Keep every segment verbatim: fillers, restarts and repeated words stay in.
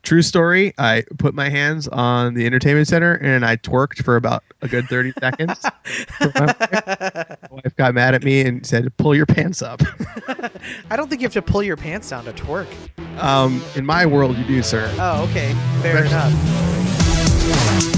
true story. I put my hands on the entertainment center and I twerked for about a good thirty seconds. My wife. My wife got mad at me and said, "Pull your pants up." I don't think you have to pull your pants down to twerk. Um, in my world, you do, sir. Oh, okay. Fair Especially- enough.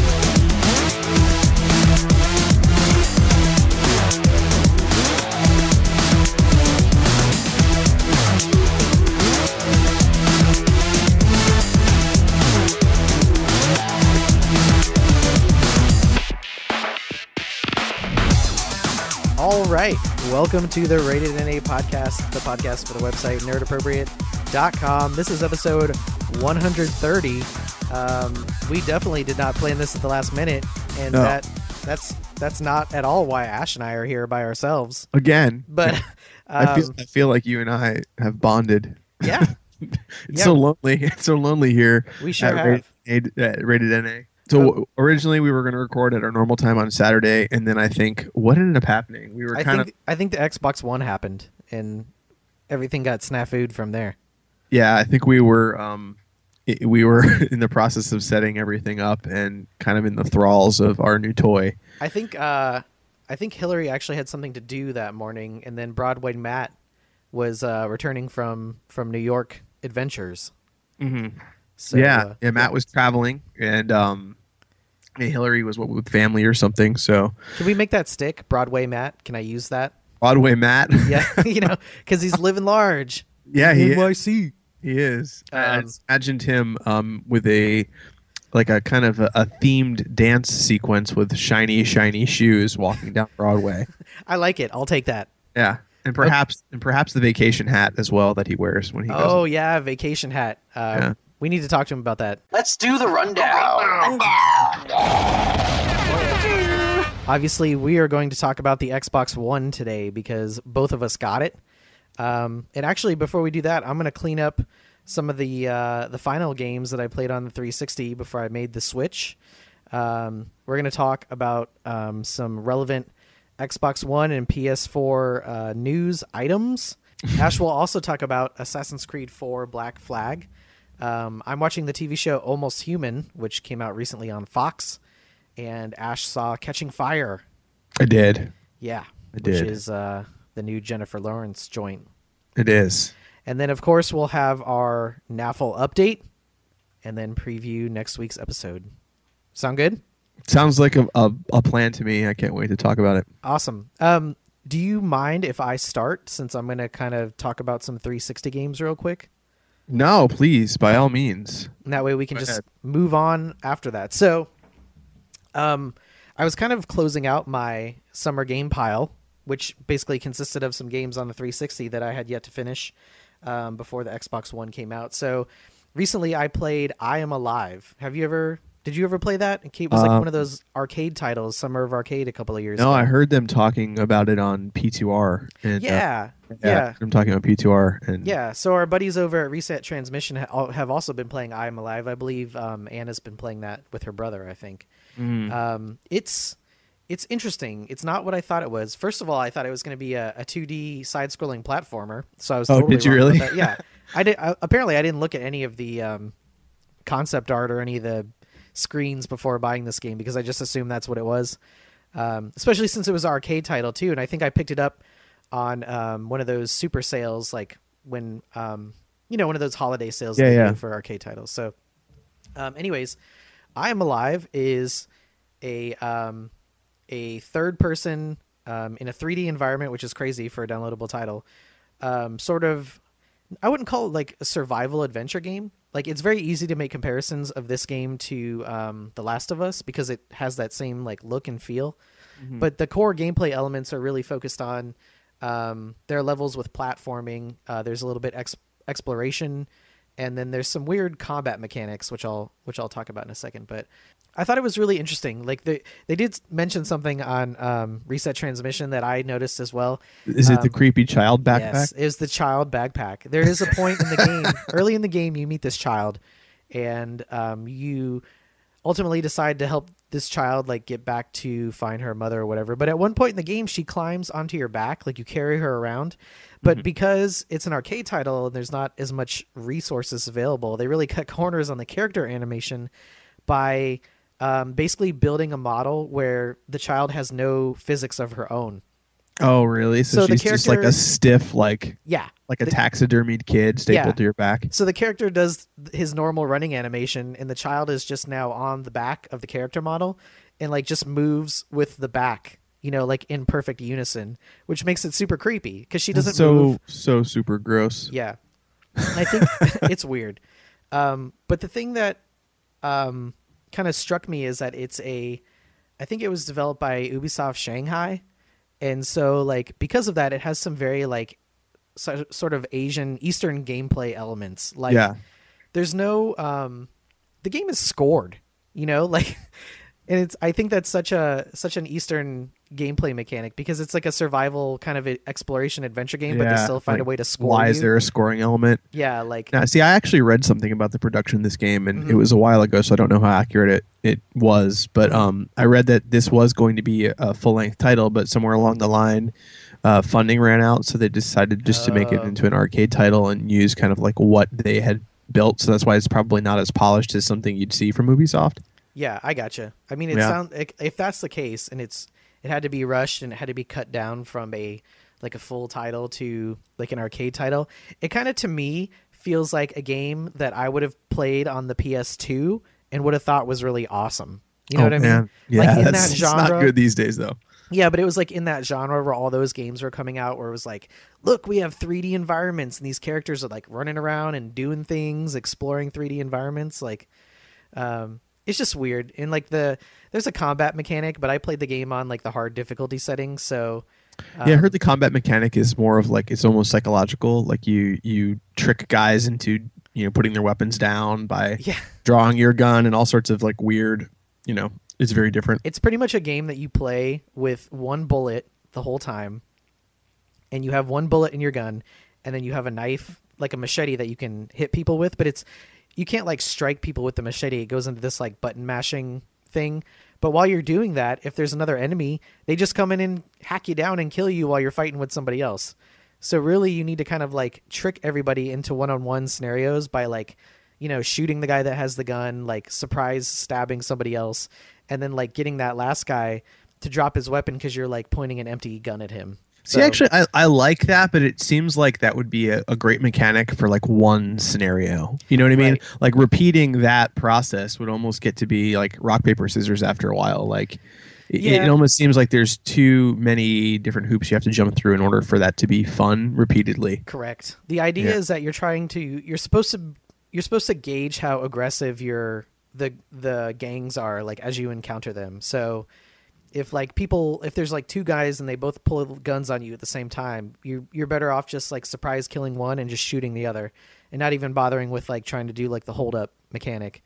All right. Welcome to the Rated N A podcast, the podcast for the website nerd appropriate dot com. This is episode one hundred thirty. Um, we definitely did not plan this at the last minute, and No. that that's that's not at all why Ash and I are here by ourselves. Again, But um, I feel I feel like you and I have bonded. yeah, It's Yeah. so lonely. It's so lonely here we sure at have. Rated, at Rated N A. So originally we were going to record at our normal time on Saturday, and then I think what ended up happening? We were I kind think of I think the Xbox One happened, and everything got snafu'd from there. yeah. I think we were um, i- we were in the process of setting everything up and kind of in the thralls of our new toy. I think uh, I think Hillary actually had something to do that morning, and then Broadway Matt was uh, returning from from New York adventures. Mm-hmm. So, yeah, uh, yeah. Matt was traveling, and um, and Hillary was what with family or something. So Can we make that stick, Broadway Matt? Can I use that? Broadway Matt. Yeah, you know, because he's living large. yeah, he N Y C. He is. I Um, just imagined him um, with a like a kind of a, a themed dance sequence with shiny, shiny shoes walking down Broadway. I like it. I'll take that. Yeah, and perhaps and perhaps the vacation hat as well that he wears when he goes. Oh yeah, vacation hat. Uh, Yeah. We need to talk to him about that. Let's do the rundown. Obviously, we are going to talk about the Xbox One today because both of us got it. Um, and actually, before we do that, I'm going to clean up some of the uh, the final games that I played on the three sixty before I made the switch. Um, we're going to talk about um, some relevant Xbox One and P S four uh, news items. Ash will also talk about Assassin's Creed four Black Flag. Um, I'm watching the T V show Almost Human, which came out recently on Fox, and Ash saw Catching Fire. I did. Yeah, I which did. is uh, the new Jennifer Lawrence joint. It is. And then, of course, we'll have our N A F L update, and then preview next week's episode. Sound good? Sounds like a, a a plan to me. I can't wait to talk about it. Awesome. Um, do you mind if I start, since I'm going to kind of talk about some three sixty games real quick? No, please, by all means. And that way we can Go just ahead. move on after that. So, um, I was kind of closing out my summer game pile, which basically consisted of some games on the three sixty that I had yet to finish um, before the Xbox One came out. So, recently I played I Am Alive. Have you ever? Did you ever play that? It was like Um, one of those arcade titles, Summer of Arcade, a couple of years No, ago. I heard them talking about it on P two R. And, uh, Yeah, yeah, yeah. I'm talking about P two R. And Yeah, so our buddies over at Reset Transmission ha- have also been playing I Am Alive. I believe um, Anna's been playing that with her brother, I think. Mhm. Um, it's it's interesting. It's not what I thought it was. First of all, I thought it was going to be a, a two D side-scrolling platformer. So I was Oh, totally did you wrong really? about that. Yeah, I did. I, apparently, I didn't look at any of the um, concept art or any of the screens before buying this game because I just assumed that's what it was. Um, especially since it was an arcade title too, and I think I picked it up on um, one of those super sales, like when um, you know, one of those holiday sales Yeah, they yeah. do for arcade titles. So, um, anyways, I Am Alive is a um, a third person um, in a three D environment, which is crazy for a downloadable title. Um, sort of, I wouldn't call it like a survival adventure game. Like, it's very easy to make comparisons of this game to um, The Last of Us because it has that same like look and feel. But the core gameplay elements are really focused on um, there are levels with platforming. Uh, there's a little bit ex- exploration, and then there's some weird combat mechanics, which I'll which I'll talk about in a second. But I thought it was really interesting. Like they they did mention something on um, Reset Transmission that I noticed as well. Is it the Um, creepy child backpack? Yes, it was the child backpack. There is a point in the game, early in the game, you meet this child, and um, you ultimately decide to help this child like get back to find her mother or whatever. But at one point in the game, she climbs onto your back, like you carry her around. But mm-hmm. because it's an arcade title and there's not as much resources available, they really cut corners on the character animation by um, basically building a model where the child has no physics of her own. Oh, really? So, So the she's just like a character- stiff, like Yeah. like a The- taxidermied kid stapled Yeah. to your back. So the character does his normal running animation, and the child is just now on the back of the character model and like just moves with the back, you know, like in perfect unison, which makes it super creepy because she doesn't so move. so super gross. Yeah. I think it's weird. Um, but the thing that um, kind of struck me is that it's a, I think it was developed by Ubisoft Shanghai. And so like, because of that, it has some very like so, sort of Asian Eastern gameplay elements. Like Yeah. there's no, um, the game is scored, you know, like, and it's, I think that's such a, such an Eastern gameplay mechanic because it's like a survival kind of exploration adventure game, but they Yeah, still find like, a way to score Why you. is there a scoring element? Yeah. Like, Now, see, I actually read something about the production of this game, and Mhm. it was a while ago, so I don't know how accurate it, it was. But um, I read that this was going to be a, a full-length title, but somewhere along the line, uh, funding ran out, so they decided just to make it Oh. into an arcade title and use kind of like what they had built. So that's why it's probably not as polished as something you'd see from Ubisoft. yeah, I gotcha. I mean, it Yeah. sounds like, if that's the case, and it's it had to be rushed and it had to be cut down from a like a full title to like an arcade title. It kind of to me feels like a game that I would have played on the P S two and would have thought was really awesome. You know Oh, what I mean? man. Yeah, like in that's that it's genre. not good these days, though. Yeah, but it was like in that genre where all those games were coming out where it was like, look, we have three D environments and these characters are like running around and doing things, exploring three D environments. Like, um, it's just weird. And like the, there's a combat mechanic, but I played the game on like the hard difficulty setting. So, um, Yeah, I heard the combat mechanic is more of like it's almost psychological. Like you you trick guys into you know putting their weapons down by yeah, drawing your gun and all sorts of like weird. You know, it's very different. it's pretty much a game that you play with one bullet the whole time. And you have one bullet in your gun, and then you have a knife, like a machete that you can hit people with, but it's, you can't like strike people with the machete. It goes into this like button mashing thing. But while you're doing that, if there's another enemy, they just come in and hack you down and kill you while you're fighting with somebody else. So really you need to kind of like trick everybody into one-on-one scenarios by like, you know, shooting the guy that has the gun, like surprise stabbing somebody else, and then like getting that last guy to drop his weapon because you're like pointing an empty gun at him. See, So- actually, I, I like that, but it seems like that would be a, a great mechanic for like one scenario. You know what I mean? Right. Like repeating that process would almost get to be like rock paper scissors after a while. Like it, Yeah. it almost seems like there's too many different hoops you have to jump through in order for that to be fun repeatedly. Correct. The idea Yeah. is that you're trying to you're supposed to you're supposed to gauge how aggressive your the the gangs are like as you encounter them. So if like people if there's like two guys and they both pull guns on you at the same time, you you're better off just like surprise killing one and just shooting the other and not even bothering with like trying to do like the hold up mechanic.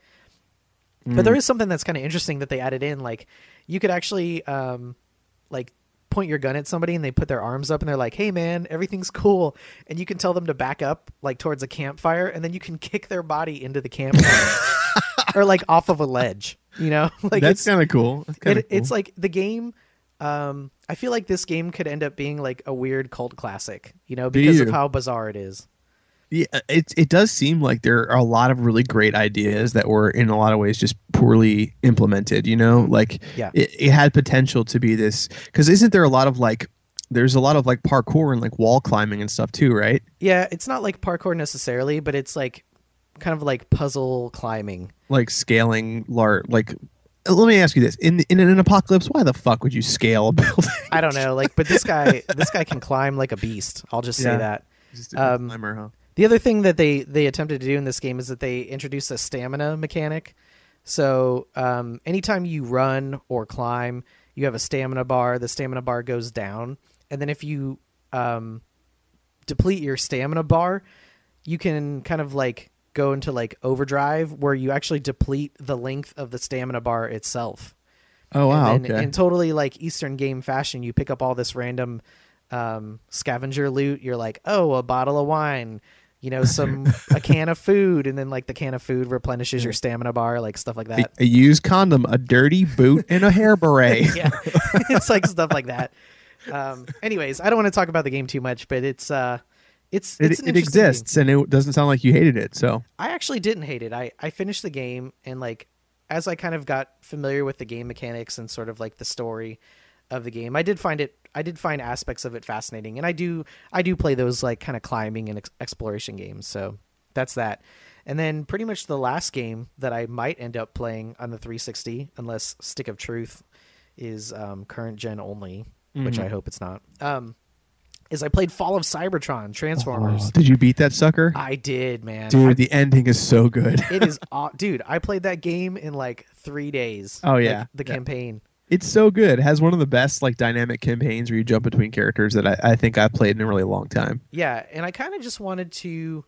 But there is something that's kind of interesting that they added in. Like you could actually um, like point your gun at somebody and they put their arms up and they're like, hey man, everything's cool. And you can tell them to back up like towards a campfire and then you can kick their body into the campfire or like off of a ledge, you know, like That's it's, kind of cool. That's kinda it, it's cool. like the game. Um, I feel like this game could end up being like a weird cult classic, you know, Do because of you? how bizarre it is. Yeah, it it does seem like there are a lot of really great ideas that were in a lot of ways just poorly implemented. You know, like Yeah. it, it had potential to be this because isn't there a lot of like there's a lot of like parkour and like wall climbing and stuff too, right? Yeah, it's not like parkour necessarily, but it's like kind of like puzzle climbing. Like scaling lar like. Let me ask you this: in in an apocalypse, why the fuck would you scale a building? I don't know, like, but this guy, this guy can climb like a beast. I'll just say Yeah. that. Just a Um, climber, huh? The other thing that they they attempted to do in this game is that they introduced a stamina mechanic. So um, anytime you run or climb, you have a stamina bar. The stamina bar goes down, and then if you um, deplete your stamina bar, you can kind of like go into like overdrive, where you actually deplete the length of the stamina bar itself. Oh wow! And then okay. in totally like Eastern game fashion, you pick up all this random um, scavenger loot. You're like, oh, a bottle of wine, you know, some a can of food, and then like the can of food replenishes your stamina bar, like stuff like A, that. a used condom, a dirty boot, and a hair beret. Yeah, it's like stuff like that. Um, anyways, I don't want to talk about the game too much, but it's uh, it's It, it's an it interesting game. exists, and it doesn't sound like you hated it. So I actually didn't hate it. I, I finished the game, and like as I kind of got familiar with the game mechanics and sort of like the story of the game, I did find it I did find aspects of it fascinating. And I do I do play those like kind of climbing and ex- exploration games. So that's that. And then pretty much the last game that I might end up playing on the three sixty, unless Stick of Truth is um, current gen only, mm-hmm. which I hope it's not. Um, is I played Fall of Cybertron Transformers. Oh, did you beat that sucker? I did, man. Dude, I, the ending is so good. it is, aw- dude. I played that game in like three days. Oh, yeah. like, the Yeah. campaign. It's so good. It has one of the best like dynamic campaigns where you jump between characters that I, I think I've played in a really long time. Yeah, and I kind of just wanted to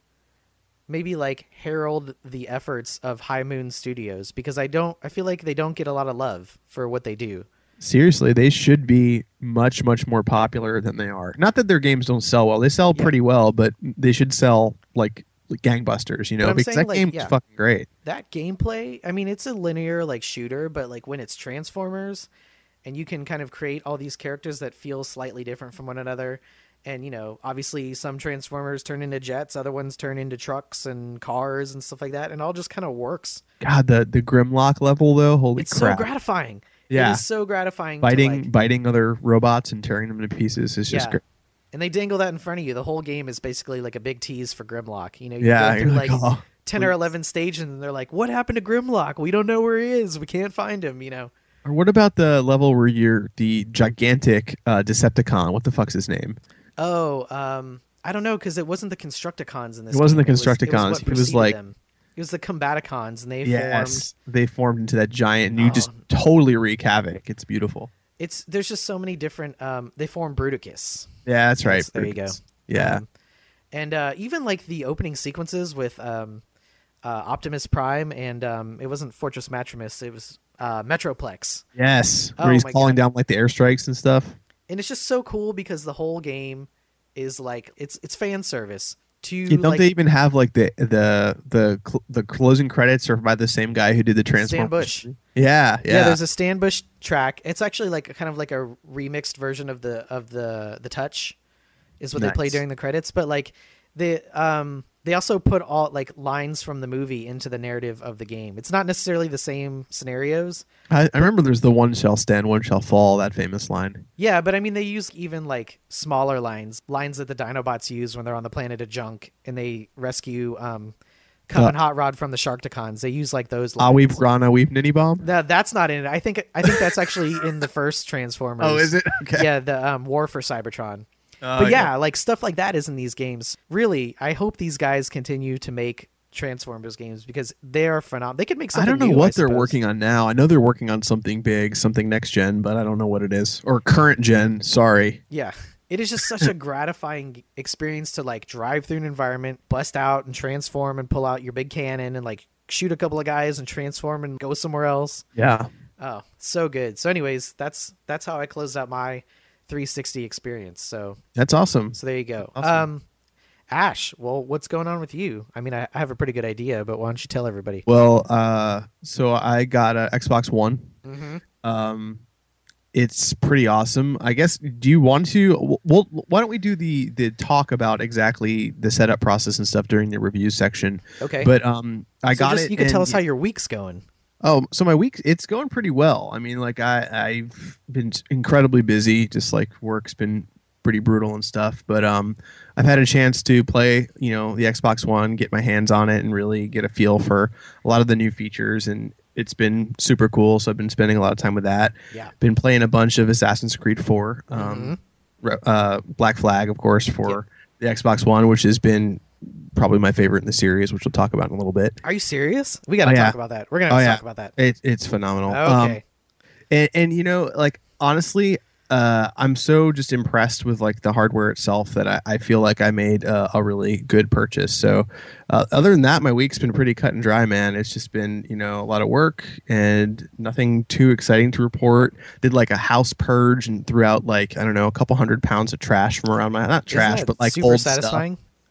maybe like herald the efforts of High Moon Studios, because I don't. I feel like they don't get a lot of love for what they do. Seriously, they should be much, much more popular than they are. Not that their games don't sell well. They sell Yeah. pretty well, but they should sell like, like gangbusters, you know, But I'm because saying, that like, game's yeah. fucking great. That gameplay, I mean, it's a linear like shooter, but like when it's Transformers and you can kind of create all these characters that feel slightly different from one another. And, you know, obviously some Transformers turn into jets, other ones turn into trucks and cars and stuff like that. And it all just kind of works. God, the, the Grimlock level, though, holy It's crap. so gratifying. Yeah. It is so gratifying. biting to, like, biting other robots and tearing them to pieces is just Yeah. great. and they dangle that in front of you. The whole game is basically like a big tease for Grimlock. You know, you Yeah, go through you're like, like, oh, ten or eleven stages and they're like, what happened to Grimlock? We don't know where he is. We can't find him, you know. Or what about the level where you're the gigantic uh, Decepticon? What the fuck's his name? Oh, um, I don't know, because it wasn't the Constructicons in this It wasn't game. the Constructicons. what It was preceded like- them. It was the Combaticons, and they Yes, formed. they formed into that giant, and you Oh. just totally wreak havoc. It's beautiful. It's there's just so many different. Um, they formed Bruticus. Yeah, that's right. Yes, there you go. Brutus. Yeah. Um, and uh, even like the opening sequences with um, uh, Optimus Prime, and um, it wasn't Fortress Maximus, it was uh, Metroplex. Yes, Oh where he's my calling God. down like the airstrikes and stuff. And it's just so cool because the whole game is like it's it's fan service to Yeah, don't like they even have like the the the cl- the closing credits are by the same guy who did the Transformers? Bush. Yeah, yeah. yeah. There's a Stan Bush track. It's actually like a, kind of like a remixed version of the of the the Touch, is what they play Nice. during the credits. But like the um they also put all like lines from the movie into the narrative of the game. It's not necessarily the same scenarios. I, I remember there's the one shall stand, one shall fall. That famous line. Yeah, but I mean they use even like smaller lines, lines that the Dinobots use when they're on the planet of junk and they rescue um Cup Uh, and Hot Rod from the Sharkticons. They use like those lines. Ah, weep, Rana, weep, Nitty Bomb. That that's not in it. I think I think that's actually in the first Transformers. Oh, is it? Okay. Yeah, the um, War for Cybertron. Oh, But yeah, like stuff like that is in these games. Really, I hope these guys continue to make Transformers games because they are phenomenal. They could make I something don't know new, what I they're suppose. working on now. I know they're working on something big, something next gen, but I don't know what it is. Or current gen, sorry. Yeah. It is just such a gratifying experience to like drive through an environment, bust out and transform and pull out your big cannon and like shoot a couple of guys and transform and go somewhere else. Yeah. Oh, so good. So anyways, that's that's how I closed out my three sixty experience. So That's awesome. so there you go. Awesome. Um Ash, well, what's going on with you? I mean, I, I have a pretty good idea, but why don't you tell everybody? Well, uh, so I got an Xbox One. Mm-hmm. Um, it's pretty awesome. I guess. Do you want to? Well, why don't we do the the talk about exactly the setup process and stuff during the review section? Okay. But um, I So got just, it. You can tell and- us how your week's going. Oh, so my week, it's going pretty well. I mean, like I, I've been incredibly busy, just like work's been pretty brutal and stuff. But um, I've had a chance to play, you know, the Xbox One, get my hands on it and really get a feel for a lot of the new features. And it's been super cool. So I've been spending a lot of time with that. Yeah. Been playing a bunch of Assassin's Creed four, um, re- uh, Black Flag, of course, for the Xbox One, which has been probably my favorite in the series, which we'll talk about in a little bit. Are you serious? We got to Oh, talk yeah. about that. We're going to Oh, talk yeah. about that. It, it's phenomenal. Um, Okay. and, and you know, like honestly, uh, I'm so just impressed with like the hardware itself that I, I feel like I made uh, a really good purchase. So, uh, other than that, my week's been pretty cut and dry, man. It's just been, you know, a lot of work and nothing too exciting to report. Did like a house purge and threw out like I don't know a couple hundred pounds of trash from around my not Isn't trash, that but like super old satisfying. stuff.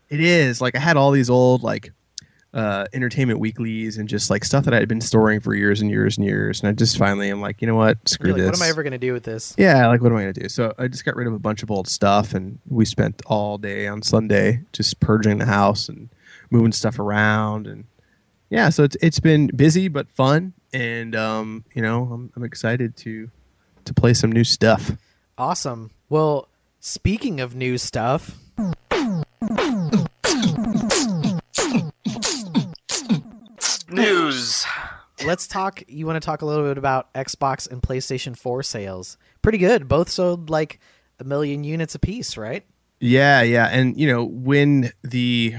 It is like I had all these old like uh, Entertainment Weeklies and just like stuff that I had been storing for years and years and years, and I just finally am like, you know what, screw You're like, this. what am I ever gonna do with this? Yeah, like what am I gonna do? So I just got rid of a bunch of old stuff, and we spent all day on Sunday just purging the house and moving stuff around, and yeah, so it's it's been busy but fun, and um, you know, I'm I'm excited to to play some new stuff. Awesome. Well, speaking of new stuff, News. let's talk. You want to talk a little bit about Xbox and PlayStation four sales? Pretty good. Both sold like a million units apiece, right? Yeah, yeah, and you know when the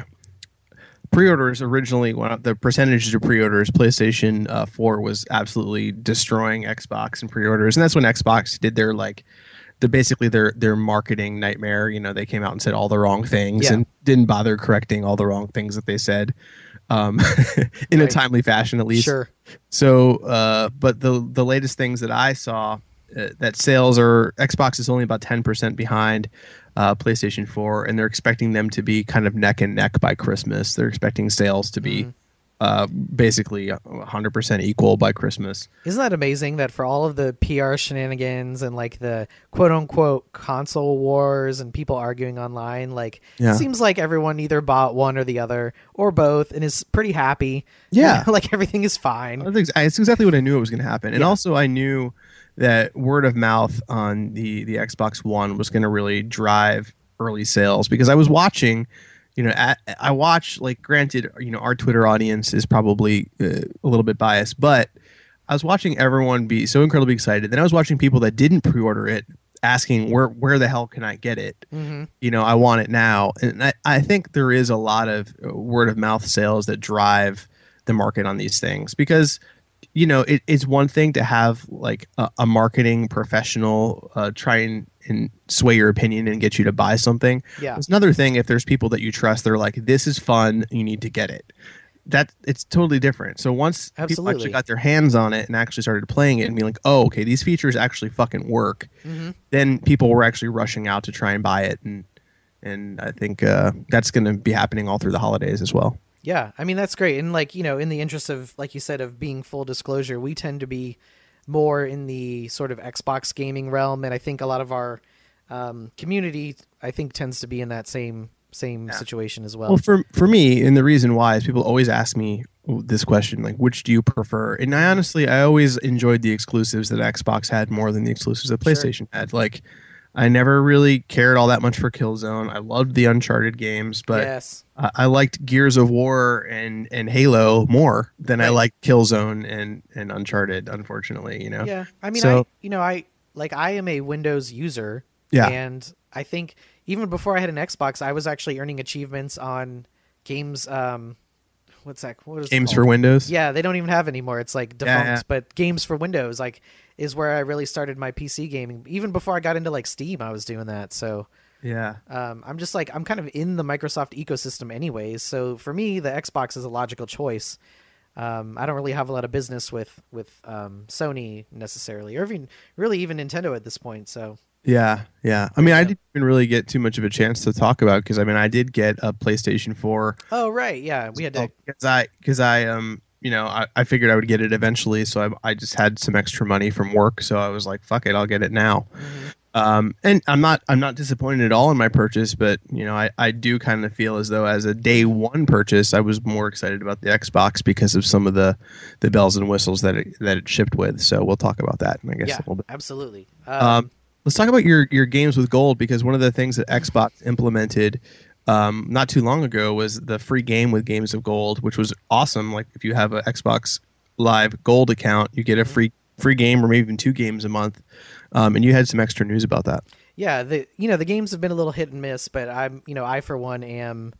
pre-orders originally went up, the percentages of pre-orders, PlayStation uh, four was absolutely destroying Xbox and pre-orders, and that's when Xbox did their like, the basically their their marketing nightmare. You know, they came out and said all the wrong things Yeah. and didn't bother correcting all the wrong things that they said, um, in Right. a timely fashion at least. Sure. So, uh, but the the latest things that I saw, uh, that sales are Xbox is only about ten percent behind uh, PlayStation four, and they're expecting them to be kind of neck and neck by Christmas. They're expecting sales to be Mm. uh, basically one hundred percent equal by Christmas. Isn't that amazing that for all of the P R shenanigans and like the quote unquote console wars and people arguing online, like Yeah. it seems like everyone either bought one or the other or both and is pretty happy. Yeah. You know, like everything is fine. I think it's exactly what I knew it was going to happen, and Yeah. also I knew that word of mouth on the the Xbox One was going to really drive early sales, because I was watching, you know, at, I watch, like, granted, you know, our Twitter audience is probably uh, a little bit biased, but I was watching everyone be so incredibly excited. Then I was watching people that didn't pre-order it asking where where the hell can I get it? hmm You know, I want it now, and I, I think there is a lot of word of mouth sales that drive the market on these things, because you know it, it's one thing to have like a, a marketing professional uh, try and, and sway your opinion and get you to buy something. Yeah. It's another thing if there's people that you trust, they're like, this is fun, you need to get it. That it's totally different. So once people Absolutely. actually got their hands on it and actually started playing it and being like, oh, okay, these features actually fucking work, hmm then people were actually rushing out to try and buy it, and and I think uh, that's going to be happening all through the holidays as well. Yeah, I mean that's great, and like you know, in the interest of like you said of being full disclosure, we tend to be more in the sort of Xbox gaming realm, and I think a lot of our um, community, I think, tends to be in that same same Yeah. situation as well. Well, for for me, and the reason why is people always ask me this question, like, which do you prefer? And I honestly, I always enjoyed the exclusives that Xbox had more than the exclusives that Sure. PlayStation had. Like, I never really cared all that much for Killzone. I loved the Uncharted games, but yes, I, I liked Gears of War and and Halo more than I Right. liked Killzone and and Uncharted. Unfortunately, you know. yeah. I mean, So- I you know, I like I am a Windows user, Yeah. and I think even before I had an Xbox, I was actually earning achievements on games. Um, what's that? What is it Games called? for Windows. Yeah, they don't even have anymore. It's like Yeah, defunct, yeah. but games for Windows like is where I really started my P C gaming. Even before I got into like Steam, I was doing that. So Yeah. um, I'm just like I'm kind of in the Microsoft ecosystem anyways. So for me, the Xbox is a logical choice. Um, I don't really have a lot of business with with um, Sony necessarily, or even really even Nintendo at this point. So Yeah, yeah. I mean, I Yeah. didn't even really get too much of a chance to talk about, because I mean, I did get a PlayStation four oh right, yeah, we had to. because I because I um you know I, I figured I would get it eventually, so I I just had some extra money from work, so I was like, fuck it, I'll get it now. Mhm. Um, and I'm not I'm not disappointed at all in my purchase, but you know I, I do kind of feel as though as a day one purchase, I was more excited about the Xbox because of some of the the bells and whistles that it, that it shipped with. So we'll talk about that, I guess, Yeah, a little bit. absolutely. Um, let's talk about your your games with gold, because one of the things that Xbox implemented um, not too long ago was the free game with Games of Gold, which was awesome. Like if you have an Xbox Live Gold account, you get a free free game or maybe even two games a month. Um, and you had some extra news about that. Yeah, the you know the games have been a little hit and miss, but I'm you know I for one am,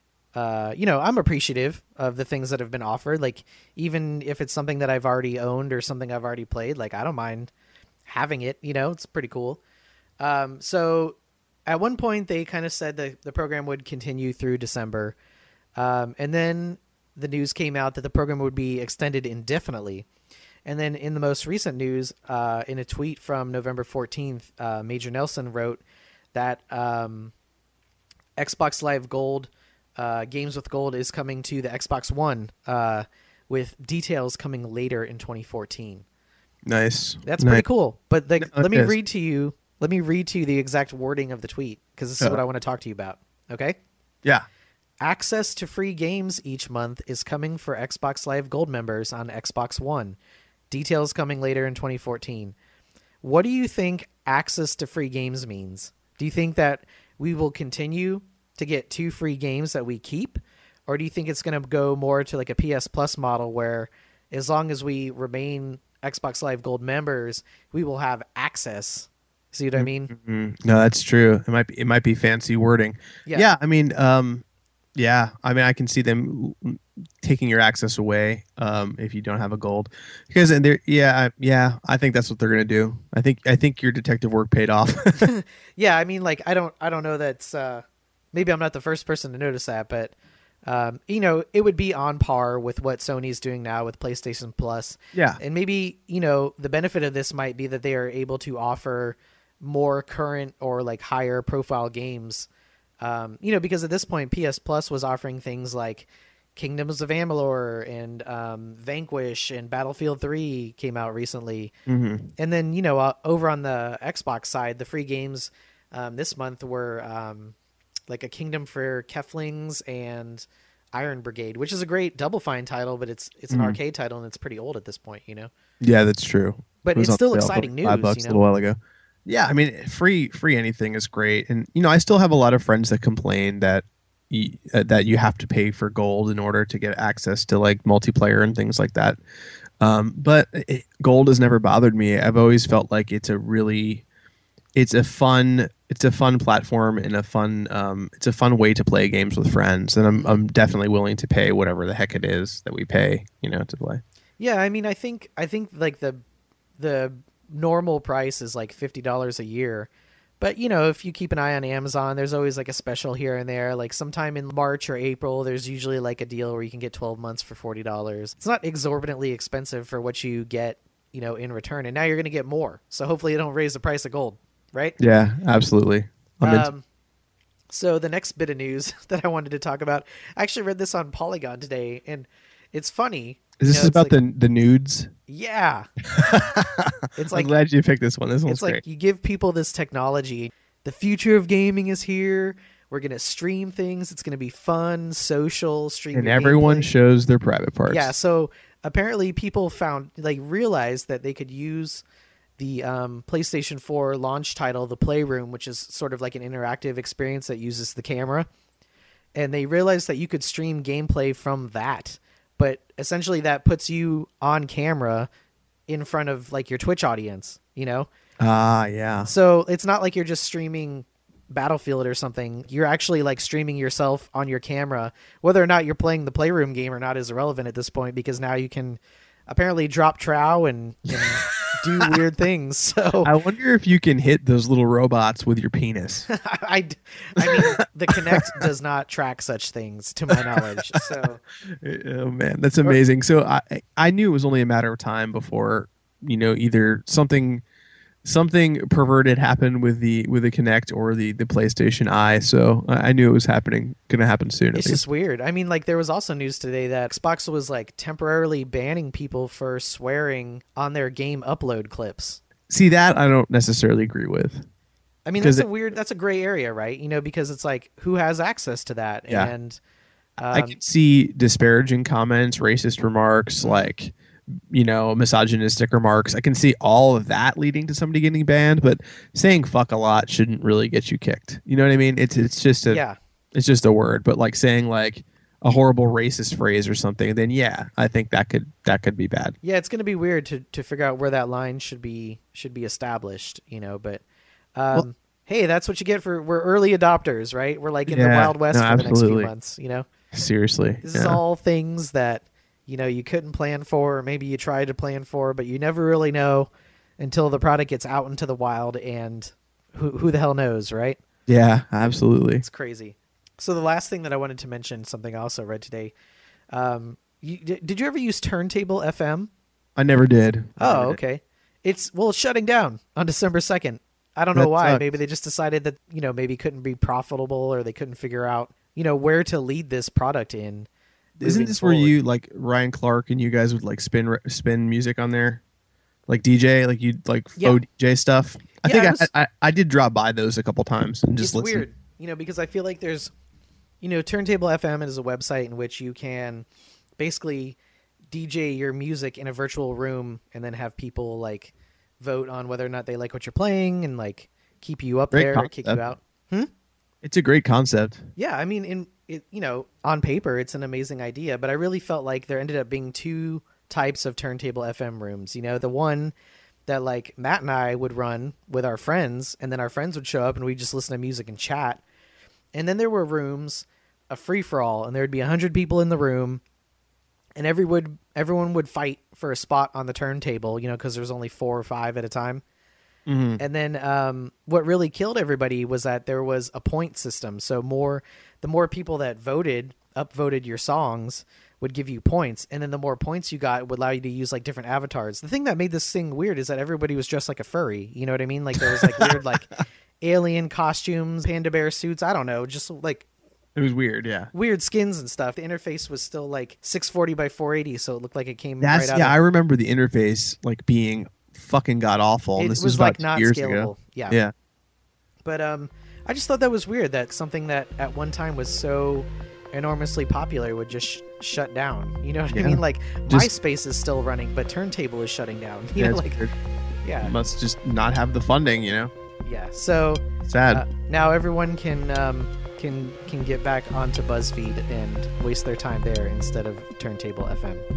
uh, you know I'm appreciative of the things that have been offered. Like even if it's something that I've already owned or something I've already played, like I don't mind having it. You know, it's pretty cool. Um, so at one point they kind of said that the program would continue through December, um, and then the news came out that the program would be extended indefinitely. And then in the most recent news, uh, in a tweet from November fourteenth, uh, Major Nelson wrote that um, Xbox Live Gold uh, Games with Gold is coming to the Xbox One, uh, with details coming later in twenty fourteen. Nice. That's nice. pretty cool. But the, No, let it me is. read to you. Let me read to you the exact wording of the tweet, because this is Oh. what I want to talk to you about. Okay. Yeah. Access to free games each month is coming for Xbox Live Gold members on Xbox One. Details coming later in twenty fourteen. What do you think access to free games means? Do you think that we will continue to get two free games that we keep? Or do you think it's going to go more to like a P S Plus model where as long as we remain Xbox Live Gold members, we will have access? See what I mean? Mm-hmm. No, that's true. It might be, it might be fancy wording. Yeah. Yeah. I mean, um, yeah, I mean, I can see them taking your access away um, if you don't have a gold, because and they're yeah, I, yeah, I think that's what they're gonna do. I think I think your detective work paid off. Yeah, I mean, like I don't, I don't know. That's uh, maybe I'm not the first person to notice that, but um, you know, it would be on par with what Sony's doing now with PlayStation Plus. Yeah. And maybe, you know, the benefit of this might be that they are able to offer more current or like higher profile games. Um, you know, because at this point, P S Plus was offering things like Kingdoms of Amalur and um, Vanquish and Battlefield three came out recently. Mm-hmm. And then, you know, uh, over on the Xbox side, the free games um, this month were um, like A Kingdom for Keflings and Iron Brigade, which is a great Double Fine title, but it's it's an Mhm. arcade title and it's pretty old at this point, you know. Yeah, that's true. But It was it's on still sale for exciting like Five news, bucks you a know? little while ago. Yeah, I mean, free free anything is great, and you know, I still have a lot of friends that complain that you, uh, that you have to pay for gold in order to get access to like multiplayer and things like that. Um, but it, gold has never bothered me. I've always felt like it's a really, it's a fun, it's a fun platform and a fun, um, it's a fun way to play games with friends, and I'm I'm definitely willing to pay whatever the heck it is that we pay, you know, to play. Yeah, I mean, I think I think like the the normal price is like fifty dollars a year. But, you know, if you keep an eye on Amazon, there's always like a special here and there. Like sometime in March or April, there's usually like a deal where you can get twelve months for forty dollars. It's not exorbitantly expensive for what you get, you know, in return. And now you're going to get more. So hopefully you don't raise the price of gold, right? Yeah, absolutely. I'm into- Um, so the next bit of news that I wanted to talk about, I actually read this on Polygon today, and it's funny. is You this know, it's about like- the the nudes? Yeah. It's I'm like glad you picked this one. This one's it's like great. you give people this technology. The future of gaming is here. We're gonna stream things. It's gonna be fun, social, stream. And your everyone gameplay. shows their private parts. Yeah. So apparently, people found like realized that they could use the um, PlayStation four launch title, The Playroom, which is sort of like an interactive experience that uses the camera, and they realized that you could stream gameplay from that. But essentially, that puts you on camera in front of like your Twitch audience. You know. Ah, yeah. So it's not like you're just streaming Battlefield or something. You're actually like streaming yourself on your camera. Whether or not you're playing the Playroom game or not is irrelevant at this point, because now you can apparently drop trow and, and do weird things. So I wonder if you can hit those little robots with your penis. I, I mean, the Kinect does not track such things to my knowledge. So Oh man, that's amazing. So I I knew it was only a matter of time before, you know, either something something perverted happened with the with the Kinect or the the PlayStation Eye. So I I knew it was happening, going to happen soon. At it's least. just weird. I mean, like there was also news today that Xbox was like temporarily banning people for swearing on their game upload clips. See, that I don't necessarily agree with. I mean, 'Cause that's a it- weird, that's a gray area, right? You know, because it's like, who has access to that? Yeah. And I um, can see disparaging comments, racist remarks, like, you know, misogynistic remarks. I can see all of that leading to somebody getting banned, but saying fuck a lot shouldn't really get you kicked. You know what I mean? It's it's just a yeah, it's just a word, but like saying like a horrible racist phrase or something, then yeah, I think that could that could be bad. yeah, it's going to be weird to, to figure out where that line should be, should be established, you know, but, um, Well- hey, that's what you get for, we're early adopters, right? We're like in the Yeah, Wild West no, for the next absolutely. few months, you know? Seriously. This yeah. is all things that, you know, you couldn't plan for, or maybe you tried to plan for, but you never really know until the product gets out into the wild, and who who the hell knows, right? Yeah, absolutely. It's crazy. So the last thing that I wanted to mention, something I also read today, um, you, d- did you ever use Turntable F M? I never did. I Oh, never did. okay. It's, well, it's shutting down on December second. I don't know That why. sucks. Maybe they just decided that, you know, maybe couldn't be profitable, or they couldn't figure out you know, where to lead this product in. Isn't moving this forward. where you like Ryan Clark and you guys would like spin spin music on there, like D J, like you like faux Yeah. D J stuff? I Yeah, think I I, was- I I did drop by those a couple times and just it's listen. weird, you know, because I feel like there's, you know, Turntable F M is a website in which you can basically D J your music in a virtual room and then have people like vote on whether or not they like what you're playing and like keep you up Great there or kick you concept. out. It's a great concept. Yeah, I mean, in it, you know, on paper, it's an amazing idea, but I really felt like there ended up being two types of Turntable F M rooms. You know, the one that like Matt and I would run with our friends, and then our friends would show up and we'd just listen to music and chat. And then there were rooms, a free for all, and there would be a hundred people in the room, and every would everyone would fight for a spot on the turntable. You know, because there was only four or five at a time. Mm-hmm. And then um, what really killed everybody was that there was a point system. So more, the more people that voted, upvoted your songs, would give you points, and then the more points you got would allow you to use like different avatars. The thing that made this thing weird is that everybody was dressed like a furry. You know what I mean? Like there was like weird like alien costumes, panda bear suits. I don't know, just like It was weird, yeah. weird skins and stuff. The interface was still like six forty by four eighty, so it looked like it came That's right out. yeah. of, I remember the interface like being fucking god awful. And it this was was about like two not years scalable. ago. Yeah. Yeah. But um, I just thought that was weird that something that at one time was so enormously popular would just sh- shut down. You know what I Yeah. mean? Like Just- MySpace is still running, but Turntable is shutting down. You Yeah, know, it's like weird. yeah, Must just not have the funding, you know. yeah. So Sad. uh, now everyone can um, can can get back onto BuzzFeed and waste their time there instead of Turntable F M.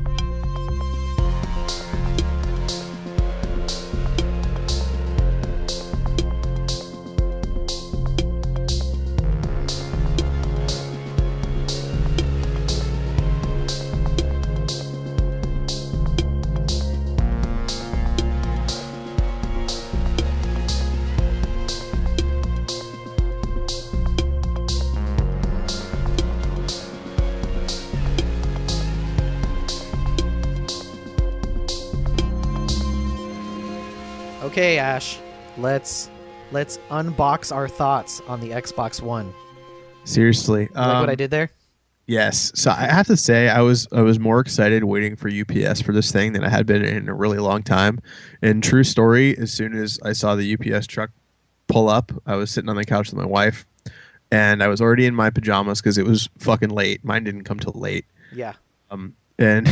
Okay, Ash, let's let's unbox our thoughts on the Xbox One. Seriously. You like what Um, I did there? Yes. So I have to say I was I was more excited waiting for U P S for this thing than I had been in a really long time. And true story, as soon as I saw the U P S truck pull up, I was sitting on the couch with my wife and I was already in my pajamas because it was fucking late. Mine didn't come till late. Yeah. Um and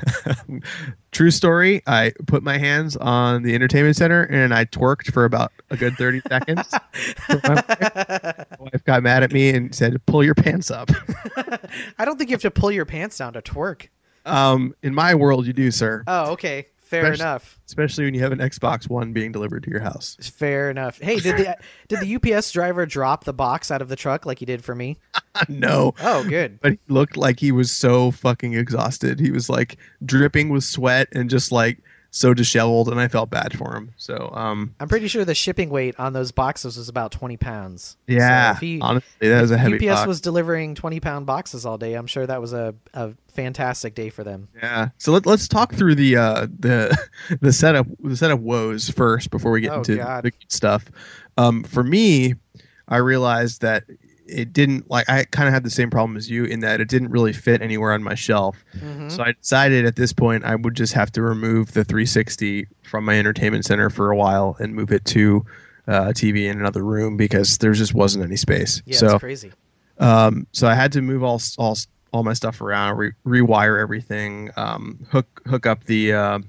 true story, I put my hands on the entertainment center and I twerked for about a good thirty seconds. My wife, my wife got mad at me and said, "Pull your pants up." I don't think you have to pull your pants down to twerk. Um, in my world, you do, sir. Oh, okay. Fair Especially- enough. Especially when you have an Xbox One being delivered to your house. Fair enough. Hey, did the did the U P S driver drop the box out of the truck like he did for me? No, Oh, good. but he looked like he was so fucking exhausted. He was like dripping with sweat and just like so disheveled, and I felt bad for him. So, um, I'm pretty sure the shipping weight on those boxes was about twenty pounds. yeah, So if he, honestly, that was a heavy U P S box. was delivering twenty pound boxes all day, I'm sure that was a, a fantastic day for them. Yeah. So let, let's talk through the uh, the the setup the setup woes first before we get Oh, into God. the good stuff. Um, for me, I realized that it didn't like I kind of had the same problem as you in that it didn't really fit anywhere on my shelf. Mhm. So I decided at this point I would just have to remove the three sixty from my entertainment center for a while and move it to uh, a T V in another room because there just wasn't any space. Yeah, so it's crazy. um, so I had to move all all all my stuff around, re- rewire everything, um, hook hook up the uh,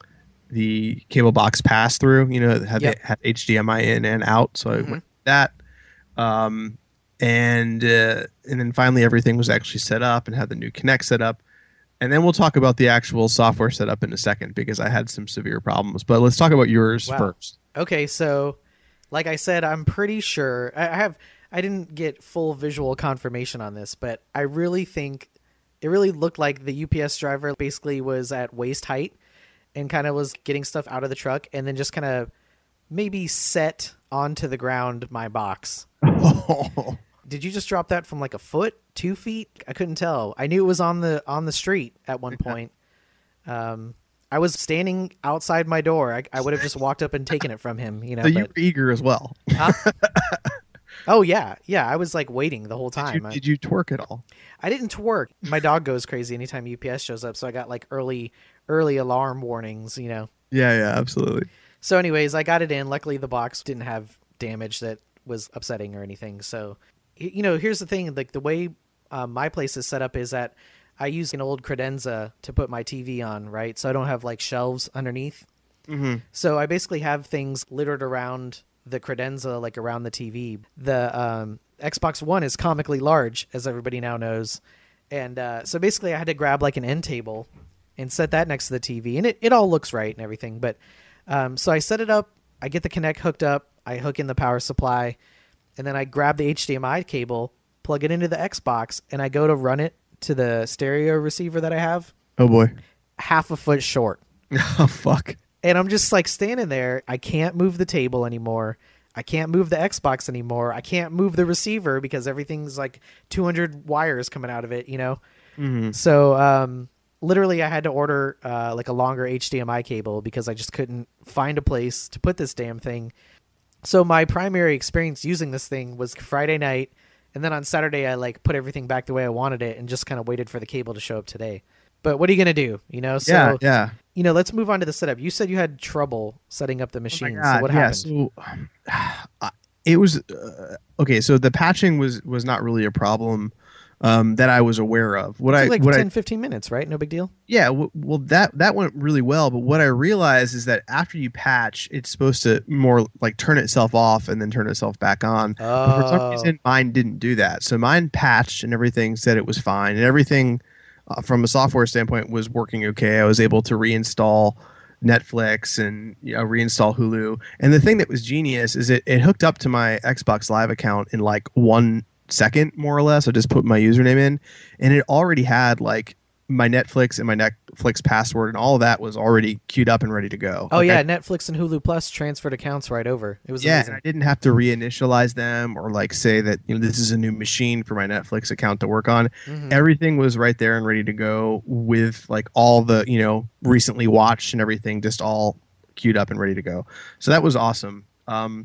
the cable box pass through. You know, it had Yep. the, had H D M I in and out, so I Mhm. went with that. Um, and uh, and then finally everything was actually set up and had the new Kinect set up. And then we'll talk about the actual software setup in a second because I had some severe problems. But let's talk about yours Wow. first. Okay, so like I said, I'm pretty sure I I have I didn't get full visual confirmation on this, but I really think it really looked like the U P S driver basically was at waist height and kind of was getting stuff out of the truck and then just kind of maybe set onto the ground my box. Did you just drop that from like a foot, two feet? I couldn't tell. I knew it was on the on the street at one point. Um, I was standing outside my door. I, I would have just walked up and taken it from him. You know, So you but were eager as well. Huh? Oh yeah, yeah. I was like waiting the whole time. Did you, did you twerk at all? I didn't twerk. My dog goes crazy anytime U P S shows up, so I got like early, early alarm warnings. You know. Yeah, yeah, absolutely. So, anyways, I got it in. Luckily, the box didn't have damage that was upsetting or anything. So, you know, here's the thing: like the way uh, my place is set up is that I use an old credenza to put my T V on, right? So I don't have like shelves underneath. Mm-hmm. So I basically have things littered around the credenza, like around the T V. The um, Xbox One is comically large, as everybody now knows. And uh, so basically I had to grab like an end table and set that next to the T V. And it, it all looks right and everything. But um, so I set it up. I get the Kinect hooked up. I hook in the power supply. And then I grab the H D M I cable, plug it into the Xbox, and I go to run it to the stereo receiver that I have. Oh, boy. Half a foot short. Oh, fuck. And I'm just like standing there. I can't move the table anymore. I can't move the Xbox anymore. I can't move the receiver because everything's like two hundred wires coming out of it, you know? Mm-hmm. So um, literally I had to order uh, like a longer H D M I cable because I just couldn't find a place to put this damn thing. So my primary experience using this thing was Friday night. And then on Saturday, I like put everything back the way I wanted it and just kind of waited for the cable to show up today. But what are you going to do? You know, so, yeah, yeah. You know, let's move on to the setup. You said you had trouble setting up the machine. Oh my God, so what yeah, happened? So, uh, it was uh, okay. So the patching was was not really a problem um, that I was aware of. What I like what ten, I, fifteen minutes, right? No big deal. Yeah, w- well that that went really well. But what I realized is that after you patch, it's supposed to more like turn itself off and then turn itself back on. Oh. But for some reason, mine didn't do that. So mine patched and everything said it was fine, and everything uh, from a software standpoint was working okay. I was able to reinstall Netflix and you know, reinstall Hulu. And the thing that was genius is it, it hooked up to my Xbox Live account in like one second, more or less. I just put my username in, and it already had like my Netflix and my Netflix password, and all of that was already queued up and ready to go. Oh like yeah, I, Netflix and Hulu Plus transferred accounts right over. It was yeah, amazing. and I didn't have to reinitialize them or like say that you know this is a new machine for my Netflix account to work on. Mm-hmm. Everything was right there and ready to go with like all the you know recently watched and everything just all queued up and ready to go. So that was awesome. Um,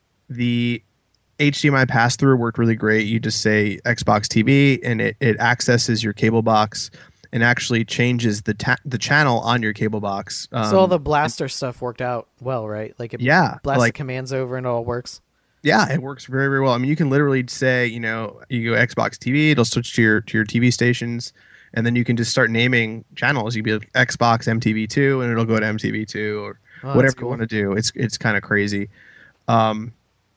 the H D M I pass through worked really great. You just say Xbox T V and it, it accesses your cable box and actually changes the ta- the channel on your cable box. Um, so all the blaster stuff worked out well, right? Like it yeah, blasts like, the commands over and it all works. Yeah, it works very, very well. I mean, you can literally say, you know, you go Xbox T V, it'll switch to your to your T V stations, and then you can just start naming channels. You'd be like Xbox M T V two, and it'll go to M T V two or oh, whatever cool. you want to do. It's it's kind of crazy. Um,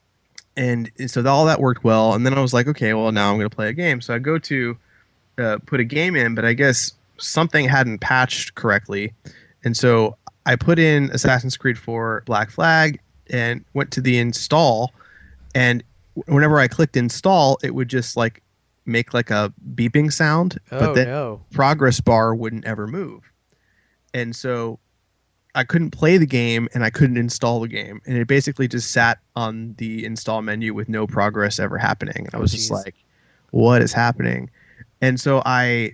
and so all that worked well. And then I was like, okay, well, now I'm going to play a game. So I go to uh, put a game in, but I guess something hadn't patched correctly. And so I put in Assassin's Creed four Black Flag and went to the install. And whenever I clicked install, it would just like make like a beeping sound. Oh, but then no. progress bar wouldn't ever move. And so I couldn't play the game and I couldn't install the game. And it basically just sat on the install menu with no progress ever happening. And I was Oh, just geez. like, what is happening? And so I,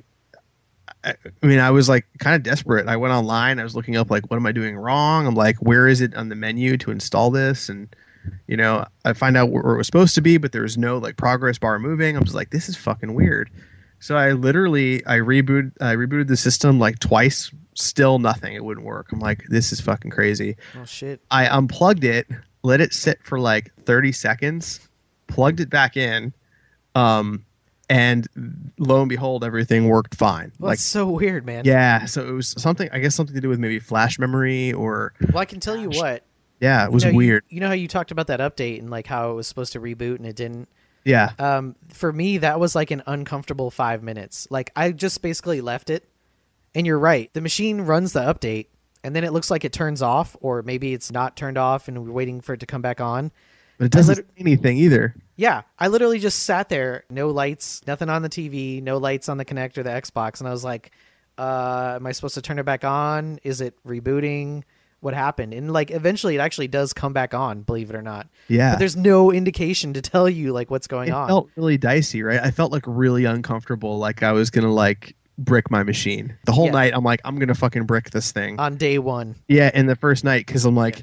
I I mean, I was like kind of desperate. I went online. I was looking up like, what am I doing wrong? I'm like, where is it on the menu to install this? And, you know, I find out where it was supposed to be, but there was no like progress bar moving. I was like, this is fucking weird. So I literally, I reboot, I rebooted the system like twice. Still nothing. It wouldn't work. I'm like, this is fucking crazy. Oh shit. I unplugged it, let it sit for like thirty seconds, plugged it back in, um, and lo and behold, everything worked fine. Well, like, that's so weird, man. yeah. So it was something, I guess, something to do with maybe flash memory or Well, I can tell you what. yeah, it was you know, weird. You, you know how you talked about that update and like how it was supposed to reboot and it didn't. Yeah, Um, for me, that was like an uncomfortable five minutes. Like I just basically left it. And you're right. The machine runs the update, and then it looks like it turns off, or maybe it's not turned off, and we're waiting for it to come back on. but it doesn't lit- say anything either. Yeah, I literally just sat there, no lights, nothing on the T V, no lights on the Kinect or the Xbox, and I was like, uh, am I supposed to turn it back on? Is it rebooting? What happened? And like eventually it actually does come back on, believe it or not. Yeah, But there's no indication to tell you like what's going it on. felt really dicey, right? I felt like really uncomfortable, like I was gonna like brick my machine the whole Yeah. night. I'm like, I'm gonna fucking brick this thing. On day one. Yeah, in the first night, because I'm like,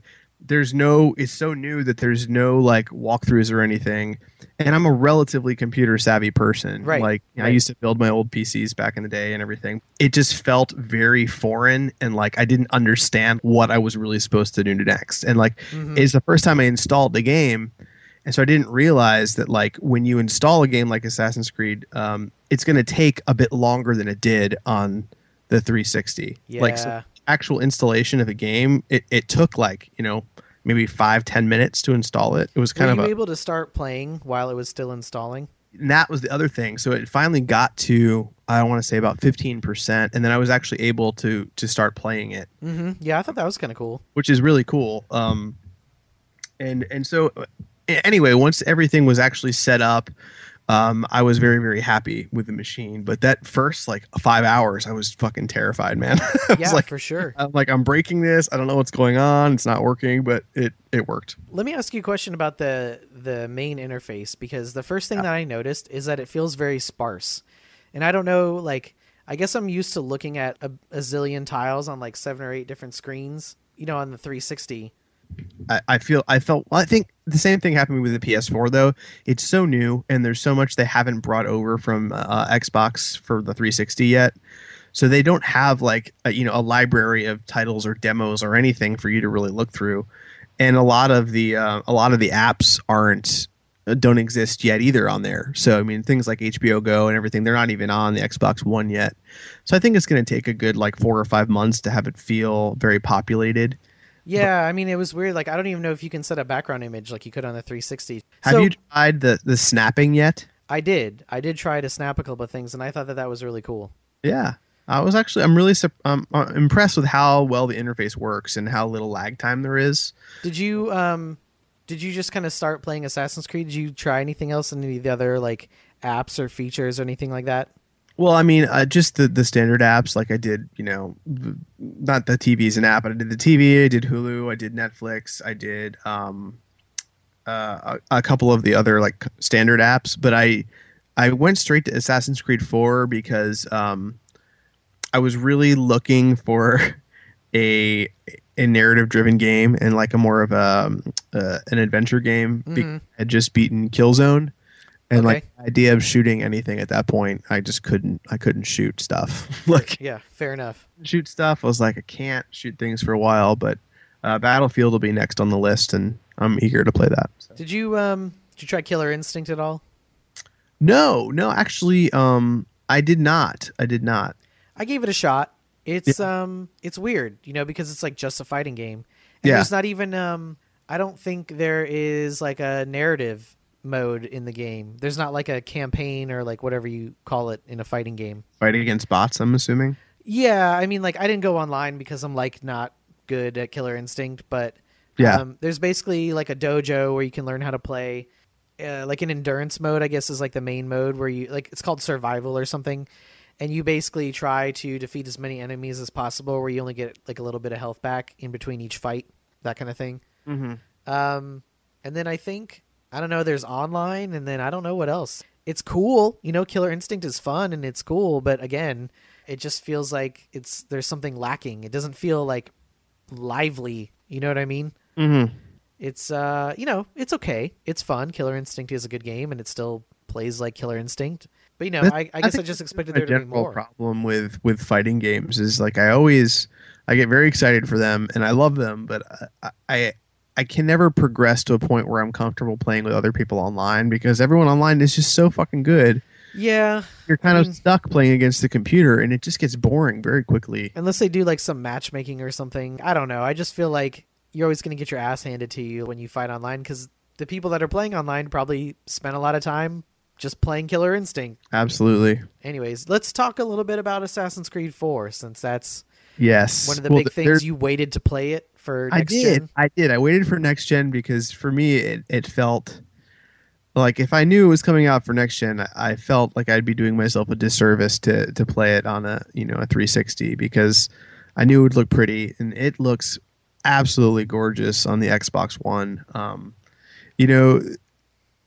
there's no, it's so new that there's no like walkthroughs or anything. And I'm a relatively computer savvy person. Right. Like right. I used to build my old P Cs back in the day and everything. It just felt very foreign and like I didn't understand what I was really supposed to do next. And like Mhm. it's the first time I installed the game. And so I didn't realize that like when you install a game like Assassin's Creed, um, it's going to take a bit longer than it did on the three sixty. Yeah. Like so actual installation of a game, it, it took like, you know, maybe five, ten minutes to install it. It was kind Were of you a, able to start playing while it was still installing? and that was the other thing. So it finally got to, I want to say about fifteen percent. And then I was actually able to, to start playing it, Mm-hmm. Yeah, I thought that was kind of cool. which is really cool. Um, and, and so anyway, once everything was actually set up, um, I was very, very happy with the machine. But that first like five hours, I was fucking terrified, man. I was Yeah, like, for sure. I'm like, I'm breaking this. I don't know what's going on. It's not working, but it, it worked. Let me ask you a question about the the main interface, because the first thing Yeah. that I noticed is that it feels very sparse. And I don't know, like, I guess I'm used to looking at a, a zillion tiles on like seven or eight different screens, you know, on the three sixty. I, I feel I felt well, I think the same thing happened with the P S four though. It's so new and there's so much they haven't brought over from uh, Xbox for the three sixty yet. So they don't have like a, you know a library of titles or demos or anything for you to really look through. And a lot of the uh, a lot of the apps aren't uh, don't exist yet either on there. So I mean things like H B O Go and everything, they're not even on the Xbox One yet. So I think it's going to take a good like four or five months to have it feel very populated. Yeah, I mean, it was weird. Like, I don't even know if you can set a background image like you could on the three sixty. Have So, you tried the the snapping yet? I did. I did try to snap a couple of things, and I thought that that was really cool. Yeah, I was actually I'm really sup- um, uh, impressed with how well the interface works and how little lag time there is. Did you um, did you just kind of start playing Assassin's Creed? Did you try anything else in any of the other like apps or features or anything like that? Well, I mean, uh, just the the standard apps like I did, you know, the, not the T V is an app, but I did the T V, I did Hulu, I did Netflix, I did um, uh, a, a couple of the other like standard apps, but I I went straight to Assassin's Creed four because um, I was really looking for a a narrative driven game and like a more of a uh, an adventure game. Be- Mhm. I had just beaten Killzone, and Okay. like the idea of shooting anything at that point, I just couldn't. I couldn't shoot stuff. like Yeah, fair enough. shoot stuff. I was like, I can't shoot things for a while, but uh, Battlefield will be next on the list, and I'm eager to play that. So. Did you um, did you try Killer Instinct at all? No, no, actually, um, I did not. I did not. I gave it a shot. It's um it's weird, you know, because it's like just a fighting game. And Yeah. there's not even um I don't think there is like a narrative mode in the game. There's not like a campaign or like whatever you call it in a fighting game. Fighting against bots, I'm assuming. Yeah, I mean, like I didn't go online because I'm like not good at Killer Instinct, but Yeah. um, there's basically like a dojo where you can learn how to play. Uh, like an endurance mode, I guess, is like the main mode where you like it's called survival or something, and you basically try to defeat as many enemies as possible, where you only get like a little bit of health back in between each fight, that kind of thing. Mm-hmm. Um, and then I think I don't know. There's online, and then I don't know what else. It's cool, you know. Killer Instinct is fun and it's cool, but again, it just feels like it's there's something lacking. It doesn't feel like lively. You know what I mean? Mm-hmm. It's uh, you know, it's okay. It's fun. Killer Instinct is a good game, and it still plays like Killer Instinct. But you know, That's- I, I guess I think just that's expected my there to be general more. problem with with fighting games is like I always I get very excited for them and I love them, but I, I I can never progress to a point where I'm comfortable playing with other people online because everyone online is just so fucking good. Yeah, You're kind I of mean- stuck playing against the computer, and it just gets boring very quickly. unless they do like some matchmaking or something. I don't know. I just feel like you're always going to get your ass handed to you when you fight online because the people that are playing online probably spend a lot of time just playing Killer Instinct. Absolutely, Anyways, let's talk a little bit about Assassin's Creed four, since that's yes. one of the Well, big th- things there's- you waited to play it for I next did. gen. I did. I waited for next gen because for me, it, it felt like if I knew it was coming out for next gen, I- I felt like I'd be doing myself a disservice to to play it on a you know a three sixty because I knew it would look pretty, and it looks absolutely gorgeous on the Xbox One. Um, you know,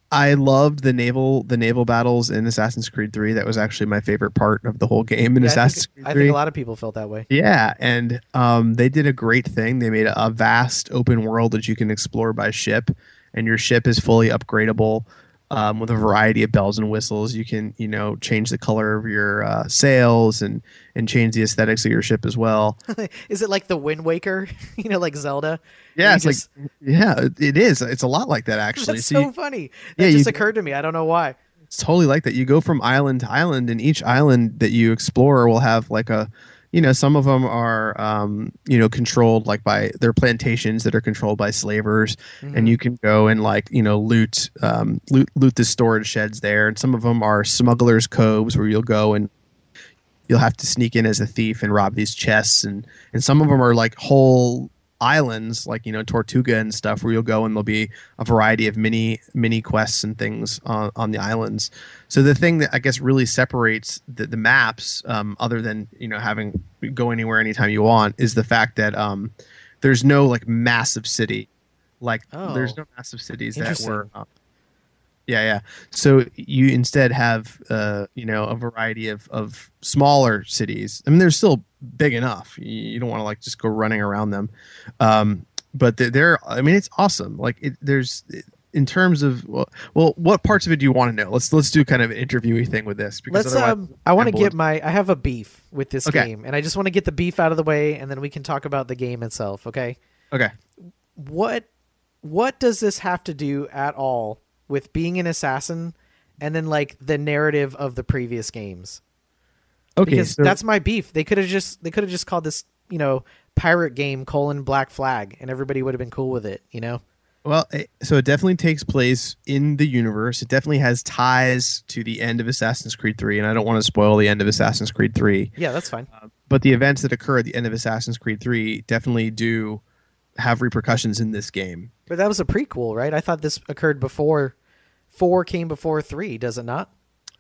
I loved the naval the naval battles in Assassin's Creed three. That was actually my favorite part of the whole game in Yeah, I Assassin's think, Creed I three. think a lot of people felt that way. Yeah, and um, they did a great thing. They made a, a vast open world that you can explore by ship, and your ship is fully upgradable um, with a variety of bells and whistles. You can, you know, change the color of your uh, sails and and change the aesthetics of your ship as well. Is it like the Wind Waker? You know, like Zelda? Yeah, You it's just- like yeah, it- it is. It's a lot like that actually. That's So so you- funny. That yeah, just you- occurred to me. I don't know why. it's totally like that. You go from island to island, and each island that you explore will have like a, you know, some of them are, um, you know, controlled like by their plantations that are controlled by slavers, Mhm. and you can go and like, you know, loot, um, loot, loot the storage sheds there. And some of them are smugglers' coves where you'll go and you'll have to sneak in as a thief and rob these chests. And and some of them are like whole islands like, you know, Tortuga and stuff, where you'll go and there'll be a variety of mini mini quests and things on, on the islands. So the thing that I guess really separates the, the maps, um, other than, you know, having go anywhere anytime you want, is the fact that um, there's no like massive city. Like Oh. there's no massive cities that Interesting. were um, yeah, yeah. So you instead have, uh, you know, a variety of, of smaller cities. I mean, they're still big enough. You, you don't want to like just go running around them. Um, but they're, they're, I mean, it's awesome. Like it, there's, in terms of, well, well, what parts of it do you want to know? Let's let's do kind of an interviewee thing with this. Because Let's. otherwise Um, I want to I'm get bored. my. I have a beef with this Okay. game, and I just want to get the beef out of the way, and then we can talk about the game itself. Okay. Okay. What What does this have to do at all with being an assassin, and then like the narrative of the previous games? Okay. Because so- that's my beef. They could have just. They could have just called this, you know, pirate game colon Black Flag, and everybody would have been cool with it. You know. Well, it, so it definitely takes place in the universe. It definitely has ties to the end of Assassin's Creed three, and I don't want to spoil the end of Assassin's Creed three. Yeah, that's fine. But the events that occur at the end of Assassin's Creed three definitely do have repercussions in this game. But that was a prequel, right? I thought this occurred before. Four came before three, does it not?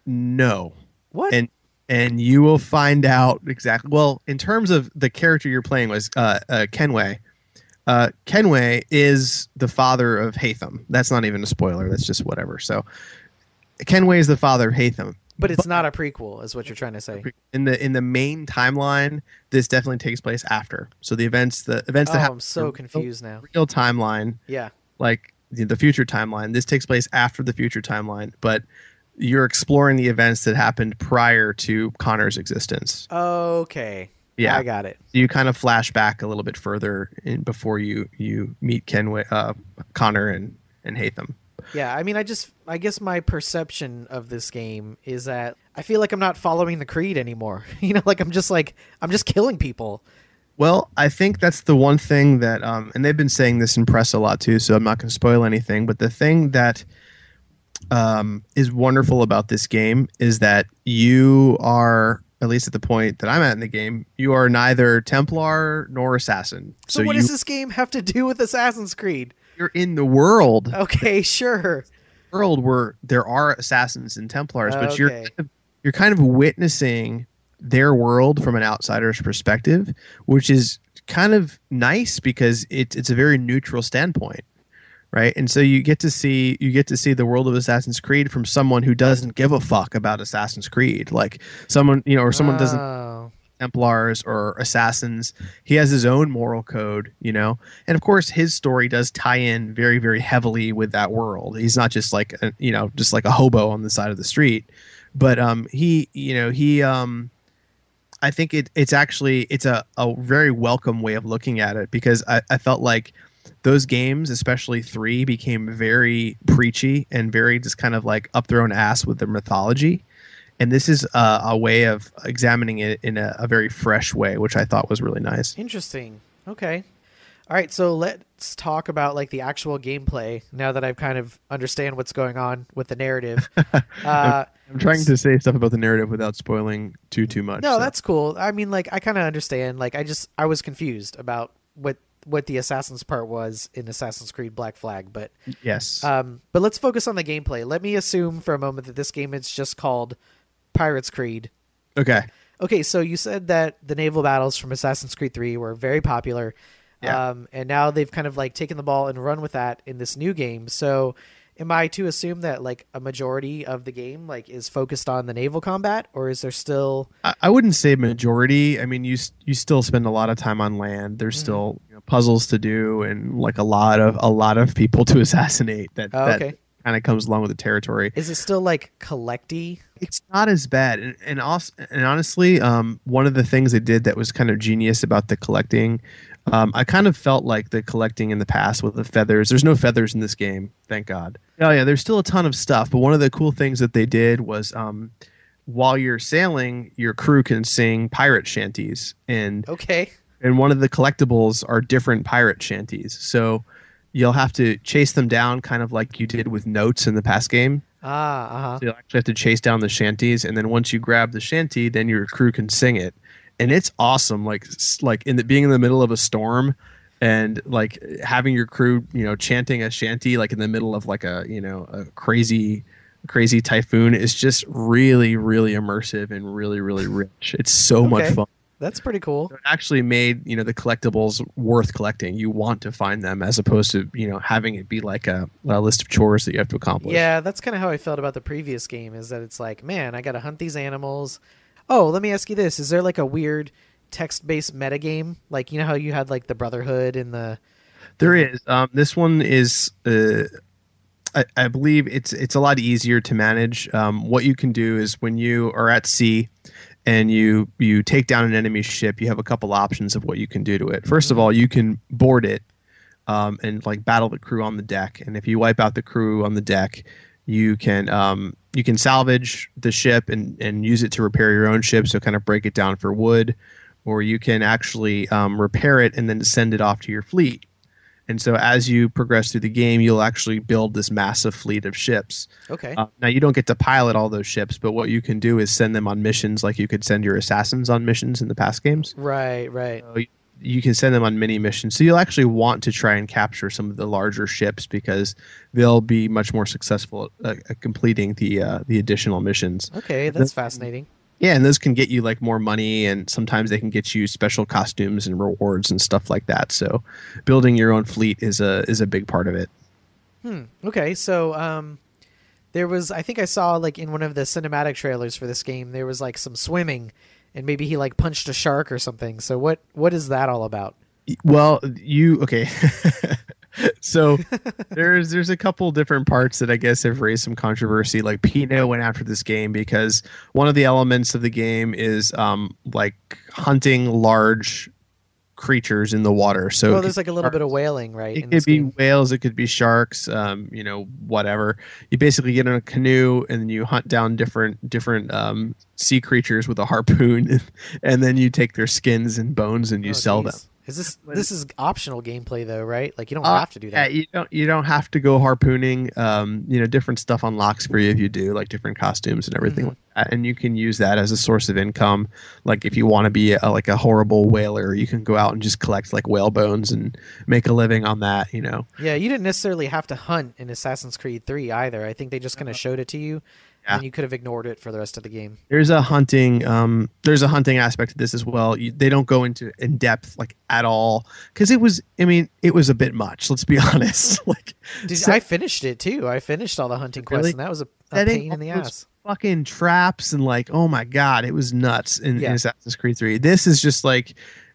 No. What? And and you will find out exactly. Well, in terms of the character you're playing was uh, uh, Kenway. Uh, Kenway is the father of Hatham. That's not even a spoiler. That's just whatever. So Kenway is the father of Hatham. But it's not a prequel, is what you're trying to say. In the in the main timeline, this definitely takes place after. So the events the events Oh, that happen I'm so in the confused now. real timeline, Yeah. like the, the future timeline, this takes place after the future timeline, but you're exploring the events that happened prior to Connor's existence. Okay. Yeah. I got it. You kind of flash back a little bit further in before you you meet Kenway, uh, Connor and and Hatham. Yeah, I mean, I just, I guess my perception of this game is that I feel like I'm not following the creed anymore. You know, like I'm just like, I'm just killing people. Well, I think that's the one thing that, um, and they've been saying this in press a lot too, so I'm not going to spoil anything. But the thing that um, is wonderful about this game is that you are, at least at the point that I'm at in the game, you are neither Templar nor assassin. So, what you, does this game have to do with Assassin's Creed? you're in the world. Okay, sure. world where there are assassins and Templars, but you're Okay. kind of, you're kind of witnessing their world from an outsider's perspective, which is kind of nice because it's it's a very neutral standpoint, right? And so you get to see you get to see the world of Assassin's Creed from someone who doesn't give a fuck about Assassin's Creed, like someone you know, or someone doesn't Oh. Templars or assassins. He has his own moral code, you know, and of course his story does tie in very, very heavily with that world. He's not just like a, you know, just like a hobo on the side of the street, but um, he, you know, he, um, I think it, it's actually it's a, a very welcome way of looking at it because I, I felt like those games, especially three, became very preachy and very just kind of like up their own ass with their mythology. And this is a, a way of examining it in a, a very fresh way, which I thought was really nice. Interesting. Okay. All right, so let's talk about like the actual gameplay now that I've kind of understand what's going on with the narrative. Uh, I'm trying to say stuff about the narrative without spoiling too too much. no, so. that's cool. I mean, like I kind of understand. Like I just I was confused about what what the assassins part was in Assassin's Creed Black Flag, but yes. um, but let's focus on the gameplay. Let me assume for a moment that this game is just called Pirates Creed. okay. Okay, so you said that the naval battles from Assassin's Creed three were very popular. Yeah. Um, and now they've kind of like taken the ball and run with that in this new game. So am I to assume that like a majority of the game like is focused on the naval combat, or is there still? I, I wouldn't say majority. I mean, you s- you still spend a lot of time on land. There's Mhm. still you know, puzzles to do and like a lot of a lot of people to assassinate. That Oh, that okay. kind of comes along with the territory. Is it still like collecty? It's not as bad, and and, also, and honestly, um, one of the things they did that was kind of genius about the collecting, um, I kind of felt like the collecting in the past with the feathers. There's no feathers in this game, thank God. Oh yeah, there's still a ton of stuff, but one of the cool things that they did was, um, while you're sailing, your crew can sing pirate shanties, and Okay. and one of the collectibles are different pirate shanties. So you'll have to chase them down, kind of like you did with notes in the past game. Ah, uh huh. So you'll actually have to chase down the shanties, and then once you grab the shanty, then your crew can sing it, and it's awesome. Like s- like in the being in the middle of a storm, and like having your crew, you know, chanting a shanty like in the middle of like a you know a crazy crazy typhoon is just really really immersive and really really rich. It's so much Okay. fun. That's pretty cool. It actually made you know the collectibles worth collecting. You want to find them as opposed to you know having it be like a, a list of chores that you have to accomplish. Yeah, that's kind of how I felt about the previous game. Is that it's like, man, I got to hunt these animals. Oh, let me ask you this: is there like a weird text-based metagame? Like you know how you had like the Brotherhood and the There is. Um, this one is, uh, I, I believe it's it's a lot easier to manage. Um, what you can do is when you are at sea and you you take down an enemy ship, you have a couple options of what you can do to it. First of all, you can board it um, and like battle the crew on the deck. And if you wipe out the crew on the deck, you can um, you can salvage the ship and and use it to repair your own ship. So kind of break it down for wood, or you can actually um, repair it and then send it off to your fleet. And so as you progress through the game, you'll actually build this massive fleet of ships. okay, Uh, now, you don't get to pilot all those ships, but what you can do is send them on missions like you could send your assassins on missions in the past games. right, right. So you- you can send them on mini missions. So you'll actually want to try and capture some of the larger ships because they'll be much more successful at, uh, at completing the uh, the additional missions. Okay, that's fascinating. Yeah, and those can get you like more money, and sometimes they can get you special costumes and rewards and stuff like that. So, building your own fleet is a is a big part of it. Hmm. Okay, so um, there was I think I saw like in one of the cinematic trailers for this game there was like some swimming, and maybe he like punched a shark or something. So what what is that all about? Well, you okay? So there's there's a couple different parts that I guess have raised some controversy. Like Pino went after this game because one of the elements of the game is um like hunting large creatures in the water. So Well, it there's could like a little bit of whaling, right? It in could this be game? whales, it could be sharks, um, you know, whatever. You basically get in a canoe and then you hunt down different different um, sea creatures with a harpoon, and then you take their skins and bones and you Oh, sell geez. them. Is this this is optional gameplay though, right? Like you don't Uh, have to do Yeah, that. you don't you don't have to go harpooning. Um, you know, different stuff unlocks for you if you do, like different costumes and everything Mhm. like that. And you can use that as a source of income. Like if you want to be a, like a horrible whaler, you can go out and just collect like whale bones and make a living on that. You know. Yeah, you didn't necessarily have to hunt in Assassin's Creed three either. I think they just kind of showed it to you, Yeah. and you could have ignored it for the rest of the game. There's a hunting um there's a hunting aspect to this as well. You, they don't go into in depth like at all because it was I mean it was a bit much, let's be honest. Like Did, so- I finished it too. I finished all the hunting quests, Really? and that was a, a setting pain in the all those ass. fucking traps and like oh my god, it was nuts in, Yeah. in Assassin's Creed three. This is just like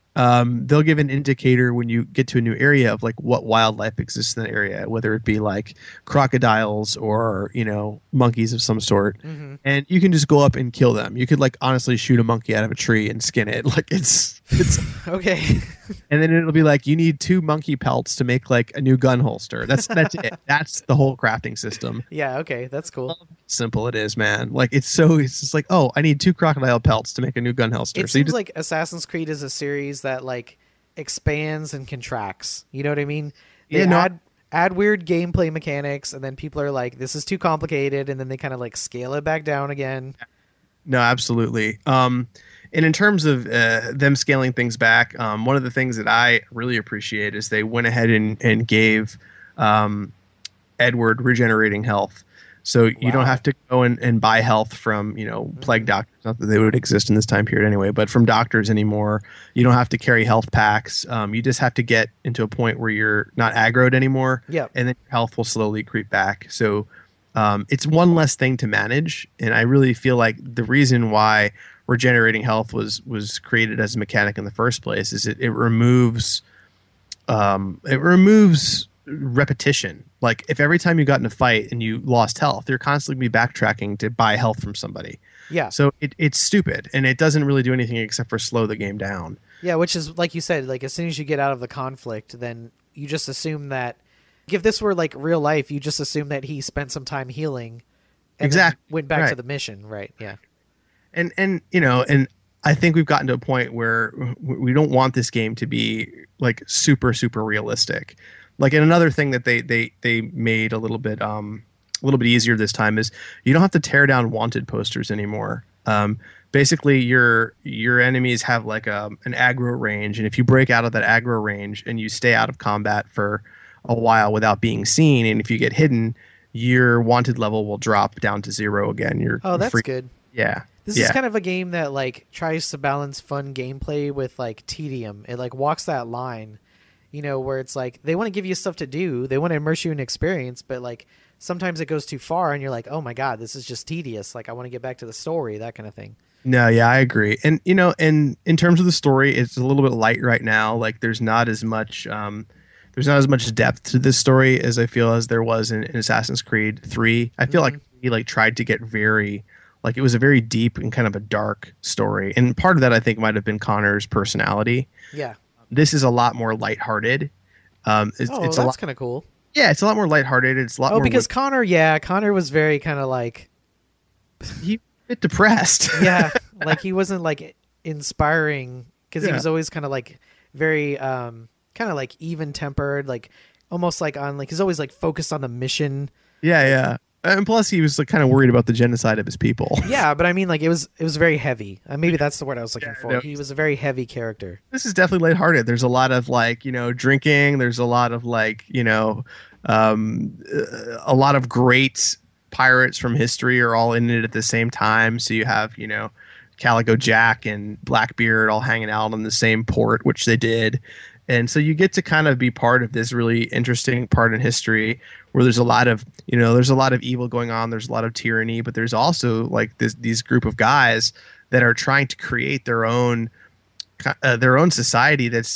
um, they'll give an indicator when you get to a new area of like what wildlife exists in that area, whether it be like crocodiles or you know monkeys of some sort, hmm and you can just go up and kill them. You could like honestly shoot a monkey out of a tree and skin it. Like it's it's Okay. and then it'll be like you need two monkey pelts to make like a new gun holster. That's that's it. That's the whole crafting system. Yeah. Okay. That's cool. Simple it is, man. Like it's so it's just like oh, I need two crocodile pelts to make a new gun holster. It so you seems just, like Assassin's Creed is a series that like expands and contracts. You know what I mean? They Yeah, no, add add weird gameplay mechanics, and then people are like, "This is too complicated," and then they kind of like scale it back down again. no, absolutely. Um, and in terms of uh, them scaling things back, um, one of the things that I really appreciate is they went ahead and and gave um, Edward regenerating health. So you Wow. don't have to go and, and buy health from, you know, plague doctors. Not that they would exist in this time period anyway, but from doctors anymore. You don't have to carry health packs. Um, you just have to get into a point where you're not aggroed anymore. Yep. And then your health will slowly creep back. So um, it's one less thing to manage. And I really feel like the reason why regenerating health was was created as a mechanic in the first place is it, it removes um, it removes repetition. Like if every time you got in a fight and you lost health, you're constantly be backtracking to buy health from somebody. Yeah. So it, it's stupid, and it doesn't really do anything except for slow the game down. Yeah, which is like you said, like as soon as you get out of the conflict, then you just assume that if this were like real life, you just assume that he spent some time healing and Exactly. then went back Right. to the mission, right? Yeah. And and you know, and I think we've gotten to a point where we don't want this game to be like super super realistic. Like, and another thing that they they they made a little bit um a little bit easier this time is you don't have to tear down wanted posters anymore. Um, basically, your your enemies have like a an aggro range, and if you break out of that aggro range and you stay out of combat for a while without being seen, and if you get hidden, your wanted level will drop down to zero again. You're Oh, that's free- good. Yeah. This yeah. is kind of a game that like tries to balance fun gameplay with like tedium. It like walks that line, you know, where it's like they want to give you stuff to do, they want to immerse you in experience, but like sometimes it goes too far and you're like, oh my god, this is just tedious. Like I want to get back to the story, that kind of thing. No, yeah, I agree. And you know, and in terms of the story, it's a little bit light right now. Like there's not as much um there's not as much depth to this story as I feel as there was in, in Assassin's Creed three. I feel Mhm. like he like tried to get very like it was a very deep and kind of a dark story. And part of that I think might have been Connor's personality. Yeah. This is a lot more lighthearted. Um it's, Oh, it's a that's lot kind of cool. Yeah, it's a lot more lighthearted. It's a lot Oh, more because Connor, yeah, Connor was very kind of like, he a bit depressed. yeah, like he wasn't like inspiring because he Yeah. was always kind of like very, um, kind of like even tempered, like almost like on like he's always like focused on the mission. yeah, yeah. And plus he was like kind of worried about the genocide of his people. Yeah, but I mean, like it was it was very heavy. Uh, maybe that's the word I was looking Yeah, for. no. He was a very heavy character. This is definitely lighthearted. There's a lot of like, you know, drinking. There's a lot of like, you know, um, uh, a lot of great pirates from history are all in it at the same time. So you have, you know, Calico Jack and Blackbeard all hanging out on the same port, which they did. And so you get to kind of be part of this really interesting part in history where there's a lot of, you know, there's a lot of evil going on. There's a lot of tyranny, but there's also like this, these group of guys that are trying to create their own, uh, their own society. That's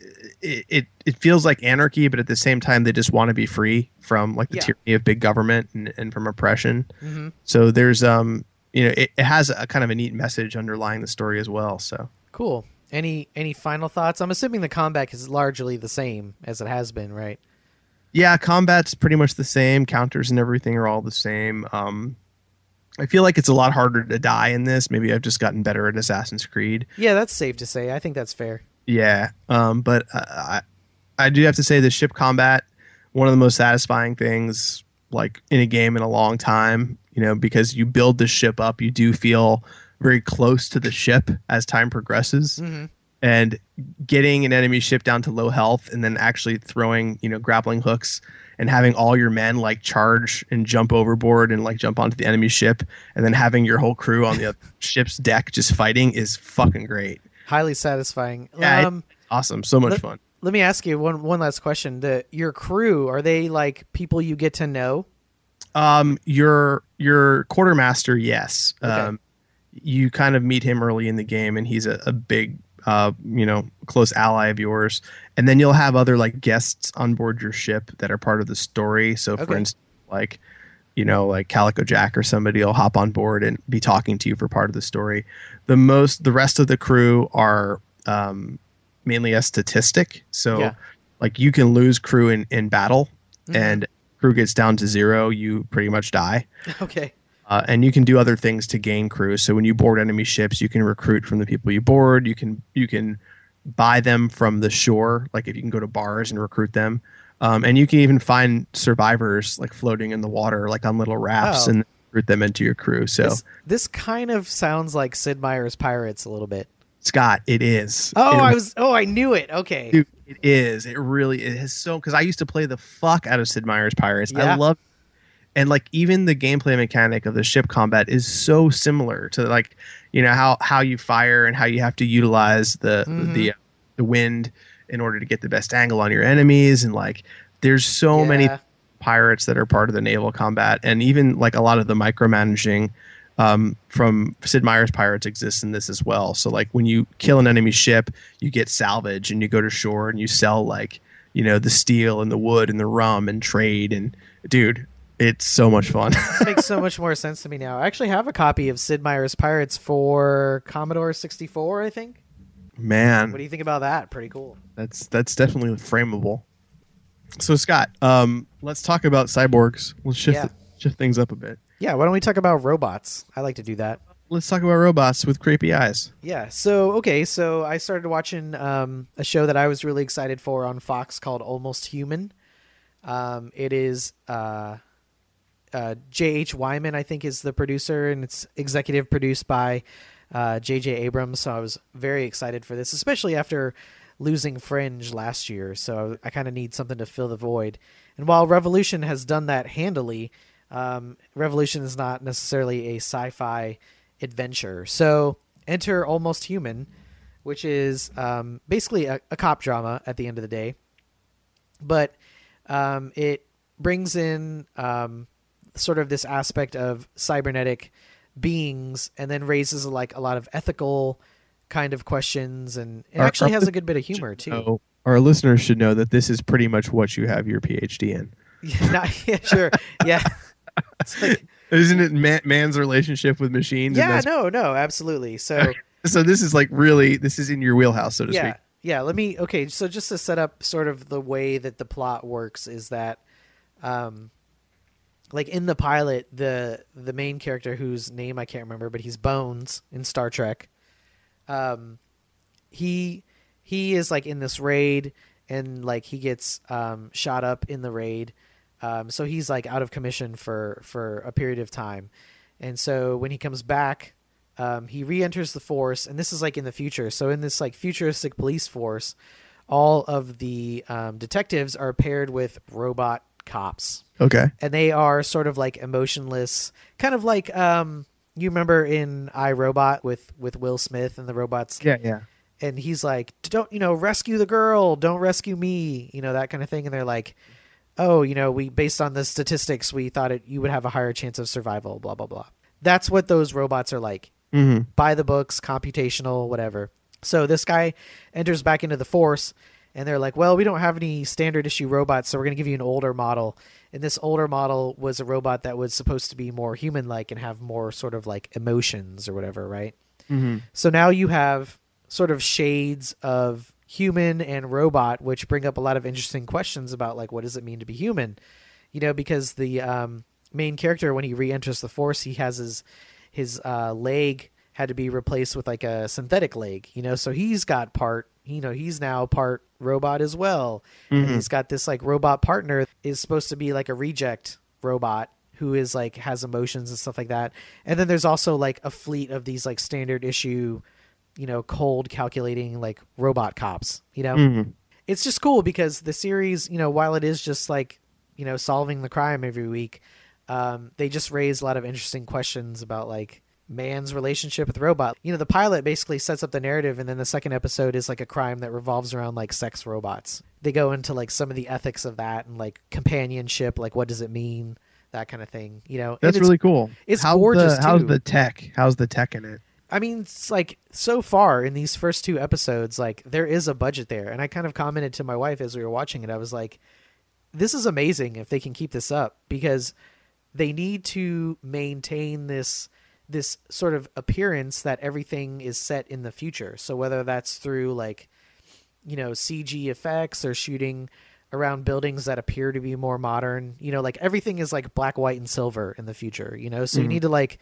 it, it, it feels like anarchy, but at the same time, they just want to be free from like the Yeah. tyranny of big government and, and from oppression. Mm-hmm. So there's, um, you know, it, it has a kind of a neat message underlying the story as well. So. Cool. Any any final thoughts? I'm assuming the combat is largely the same as it has been, right? Yeah, combat's pretty much the same. Counters and everything are all the same. Um, I feel like it's a lot harder to die in this. Maybe I've just gotten better at Assassin's Creed. Yeah, that's safe to say. I think that's fair. Yeah, um, but uh, I, I do have to say the ship combat, one of the most satisfying things like in a game in a long time. You know, because you build the ship up, you do feel very close to the ship as time progresses. Mm-hmm. And getting an enemy ship down to low health and then actually throwing, you know, grappling hooks and having all your men like charge and jump overboard and like jump onto the enemy ship and then having your whole crew on the other ship's deck just fighting is fucking great. Highly satisfying. Yeah, um, awesome. So much let, fun. Let me ask you one one last question. The your crew, are they like people you get to know? Um, your your quartermaster, yes. Okay. Um, you kind of meet him early in the game, and he's a, a big, uh, you know, close ally of yours. And then you'll have other like guests on board your ship that are part of the story. So, for Okay. instance, like, you know, like Calico Jack or somebody will hop on board and be talking to you for part of the story. The most, the rest of the crew are um, mainly a statistic. So, Yeah. like, you can lose crew in in battle, Mhm. and crew gets down to zero, you pretty much die. Okay. Uh, and you can do other things to gain crew. So when you board enemy ships, you can recruit from the people you board. You can you can buy them from the shore. Like if you can go to bars and recruit them, um, and you can even find survivors like floating in the water, like on little rafts, Oh. and recruit them into your crew. So This, this kind of sounds like Sid Meier's Pirates a little bit. Scott, it is. Oh, It I was. Oh, I knew it. Okay. Dude, it is. It really it is so because I used to play the fuck out of Sid Meier's Pirates. Yeah. I love and like even the gameplay mechanic of the ship combat is so similar to like you know how how you fire and how you have to utilize the Mhm. the the wind in order to get the best angle on your enemies, and like there's so many Yeah. pirates that are part of the naval combat, and even like a lot of the micromanaging um, from Sid Meier's Pirates exists in this as well. So like when you kill an enemy ship, you get salvage and you go to shore and you sell like you know the steel and the wood and the rum and trade, and dude, it's so much fun. This makes so much more sense to me now. I actually have a copy of Sid Meier's Pirates for Commodore sixty-four, I think. Man, What do you think about that? Pretty cool. that's that's definitely frameable. So Scott, um, let's talk about cyborgs. Let's shift Yeah. shift things up a bit. Yeah, why don't we talk about robots? I like to do that. Let's talk about robots with creepy eyes. Yeah. So okay. So I started watching um, a show that I was really excited for on Fox called Almost Human. Um, it is uh, uh, J H. Wyman, I think, is the producer, and it's executive produced by uh, J J. Abrams. So I was very excited for this, especially after losing Fringe last year. So I kind of need something to fill the void. And while Revolution has done that handily, um, Revolution is not necessarily a sci-fi adventure. So enter Almost Human, which is um, basically a, a cop drama at the end of the day, but um, it brings in um, sort of this aspect of cybernetic beings, and then raises like a lot of ethical kind of questions, and it Our- actually our has a good bit of humor too. So our listeners should know that this is pretty much what you have your PhD in. Yeah, not- yeah, sure, yeah. It's like, Isn't it man, man's relationship with machines? And yeah, that's- no, no, absolutely. So. So this is like really, this is in your wheelhouse, so to yeah speak. yeah let me okay so just to set up sort of the way that the plot works is that um like in the pilot, the the main character, whose name I can't remember, but he's Bones in Star Trek, um he he is like in this raid, and like he gets um shot up in the raid, um so he's like out of commission for for a period of time. And so when he comes back, Um, he re-enters the force, and this is like in the future. So in this like futuristic police force, all of the um, detectives are paired with robot cops, Okay. and they are sort of like emotionless, kind of like um, you remember in iRobot with with Will Smith and the robots, Yeah, yeah. and he's like, "Don't you know, rescue the girl, don't rescue me," you know, that kind of thing. And they're like, "Oh, you know, we based on the statistics, we thought it you would have a higher chance of survival." Blah blah blah. That's what those robots are like. Mm-hmm. By the books, computational, whatever. So this guy enters back into the force, and they're like, well, we don't have any standard issue robots, so we're going to give you an older model. And this older model was a robot that was supposed to be more human-like and have more sort of like emotions or whatever, right? Mm-hmm. So now you have sort of shades of human and robot, which bring up a lot of interesting questions about like, what does it mean to be human? You know, because the um, main character, when he re-enters the force, he has his his uh, leg had to be replaced with like a synthetic leg, you know, so he's got part, you know, he's now part robot as well. Mm-hmm. And he's got this like robot partner is supposed to be like a reject robot who is like has emotions and stuff like that. And then there's also like a fleet of these like standard issue, you know, cold calculating like robot cops, you know. Mm-hmm. It's just cool because the series, you know, while it is just like, you know, solving the crime every week, um, they just raise a lot of interesting questions about like man's relationship with robot. You know, the pilot basically sets up the narrative, and then the second episode is like a crime that revolves around like sex robots. They go into like some of the ethics of that and like companionship, like what does it mean, that kind of thing. You know, That's and it's, really cool. it's how's gorgeous, The, how's too. the tech? How's the tech in it? I mean, it's like so far in these first two episodes, like there is a budget there. And I kind of commented to my wife as we were watching it. I was like, this is amazing if they can keep this up, because they need to maintain this this sort of appearance that everything is set in the future. So whether that's through like, you know, C G effects or shooting around buildings that appear to be more modern, you know, like everything is like black, white, and silver in the future, you know, so Mhm. you need to like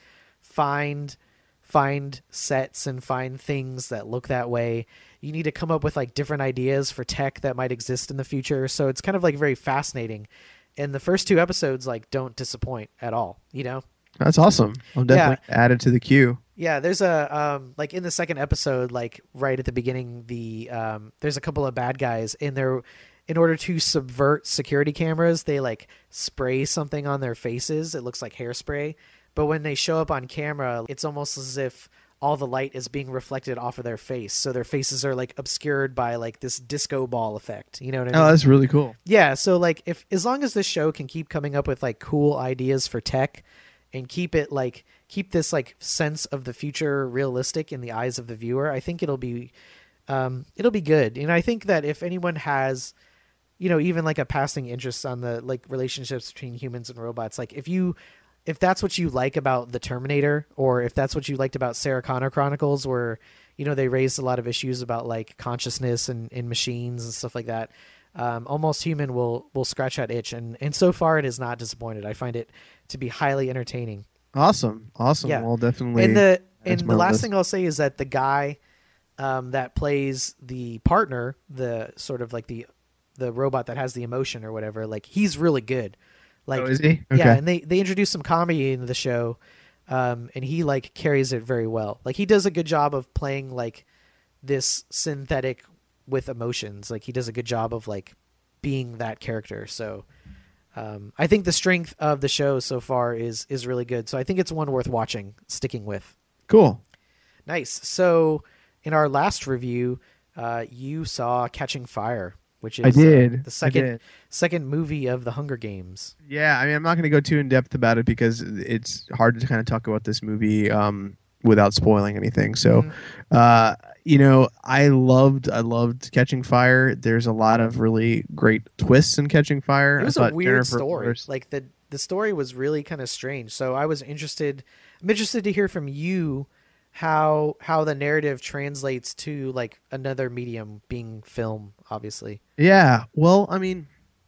find find sets and find things that look that way. You need to come up with like different ideas for tech that might exist in the future. So it's kind of like very fascinating. And the first two episodes like don't disappoint at all, you know? That's awesome. I'll definitely add it to the queue. Yeah, there's a um like in the second episode, like right at the beginning, the um there's a couple of bad guys, and they're in order to subvert security cameras, they like spray something on their faces. It looks like hairspray. But when they show up on camera, it's almost as if all the light is being reflected off of their face. So their faces are like obscured by like this disco ball effect. You know what I mean? Oh, that's really cool. Yeah. So like if, as long as this show can keep coming up with like cool ideas for tech and keep it like, keep this like sense of the future realistic in the eyes of the viewer, I think it'll be, um, it'll be good. And I think that if anyone has, you know, even like a passing interest on the like relationships between humans and robots, like if you, if that's what you like about The Terminator, or if that's what you liked about Sarah Connor Chronicles, where, you know, they raised a lot of issues about like consciousness and, and machines and stuff like that, um, Almost Human will, will scratch that itch. And, and so far it has not disappointed. I find it to be highly entertaining. Awesome. Awesome. Yeah. Well, definitely. And the, and my the last list. thing I'll say is that the guy, um, that plays the partner, the sort of like the, the robot that has the emotion or whatever, like he's really good. Like, oh, is he? Okay. Yeah, and they, they introduce some comedy into the show, um, and he like carries it very well. Like he does a good job of playing like this synthetic with emotions. Like he does a good job of like being that character. So um, I think the strength of the show so far is is really good. So I think it's one worth watching, sticking with. Cool. Nice. So in our last review, uh, you saw Catching Fire, which is I did. Uh, the I second did. second movie of the Hunger Games. Yeah, I mean, I'm not going to go too in depth about it because it's hard to kind of talk about this movie um, without spoiling anything. So, Mhm. uh, you know, I loved, I loved Catching Fire. There's a lot of really great twists in Catching Fire. It was I a thought weird Jennifer story. Lawrence- Like the the story was really kind of strange. So I was interested. I'm interested to hear from you how how the narrative translates to like another medium, being film, obviously. Yeah. Well, I mean,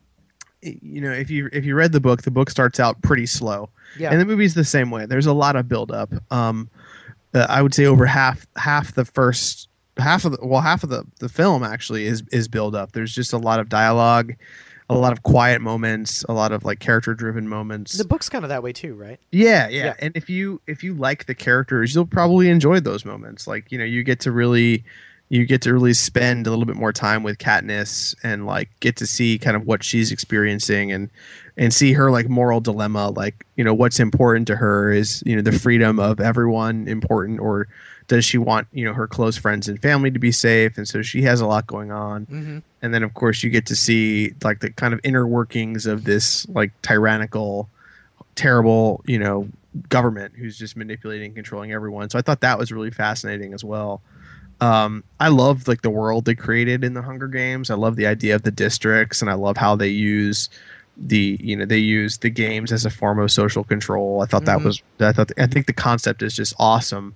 y- you know, if you if you read the book, the book starts out pretty slow. Yeah. And the movie's the same way. There's a lot of build up. Um, uh, I would say over half half the first half of the well half of the, the film actually is is build up. There's just a lot of dialogue, a lot of quiet moments, a lot of like character driven moments. The book's kind of that way too, right? Yeah, yeah, Yeah. And if you if you like the characters, you'll probably enjoy those moments. Like, you know, you get to really you get to really spend a little bit more time with Katniss and like get to see kind of what she's experiencing and and see her like moral dilemma. Like, you know, what's important to her is, you know, the freedom of everyone important, or does she want, you know, her close friends and family to be safe? And so she has a lot going on. Mm-hmm. And then, of course, you get to see like the kind of inner workings of this like tyrannical, terrible, you know, government who's just manipulating and controlling everyone. So I thought that was really fascinating as well. Um, I love like the world they created in the Hunger Games. I love the idea of the districts, and I love how they use the you know they use the games as a form of social control. I thought that Mhm. was I thought I think the concept is just awesome.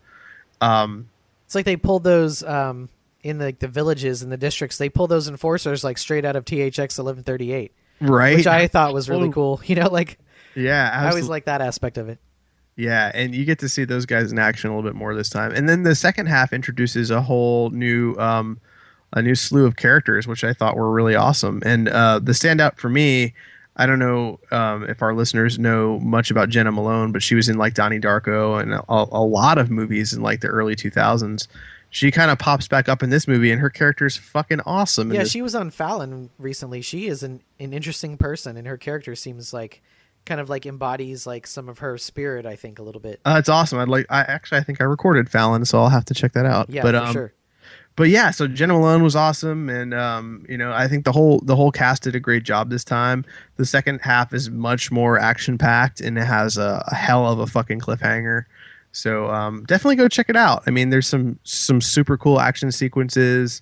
Um, It's like they pulled those um, in the, like the villages and the districts. They pulled those enforcers like straight out of T H X eleven thirty-eight, right? which I thought was really Oh. cool. You know, like Yeah, I always absolutely. like that aspect of it. Yeah, and you get to see those guys in action a little bit more this time. And then the second half introduces a whole new um, a new slew of characters, which I thought were really awesome. And uh, the standout for me, I don't know um, if our listeners know much about Jenna Malone, but she was in like Donnie Darko and a, a lot of movies in like the early two thousands. She kind of pops back up in this movie, and her character is fucking awesome. in Yeah, this. she was on Fallon recently. She is an, an interesting person, and her character seems like kind of like embodies like some of her spirit, I think, a little bit. Uh, it's awesome. I'd like. I actually, I think I recorded Fallon, so I'll have to check that out. Yeah, but, for um, sure. But yeah, so Jenna Malone was awesome, and um, you know, I think the whole the whole cast did a great job this time. The second half is much more action packed, and it has a, a hell of a fucking cliffhanger. So um, definitely go check it out. I mean, there's some some super cool action sequences.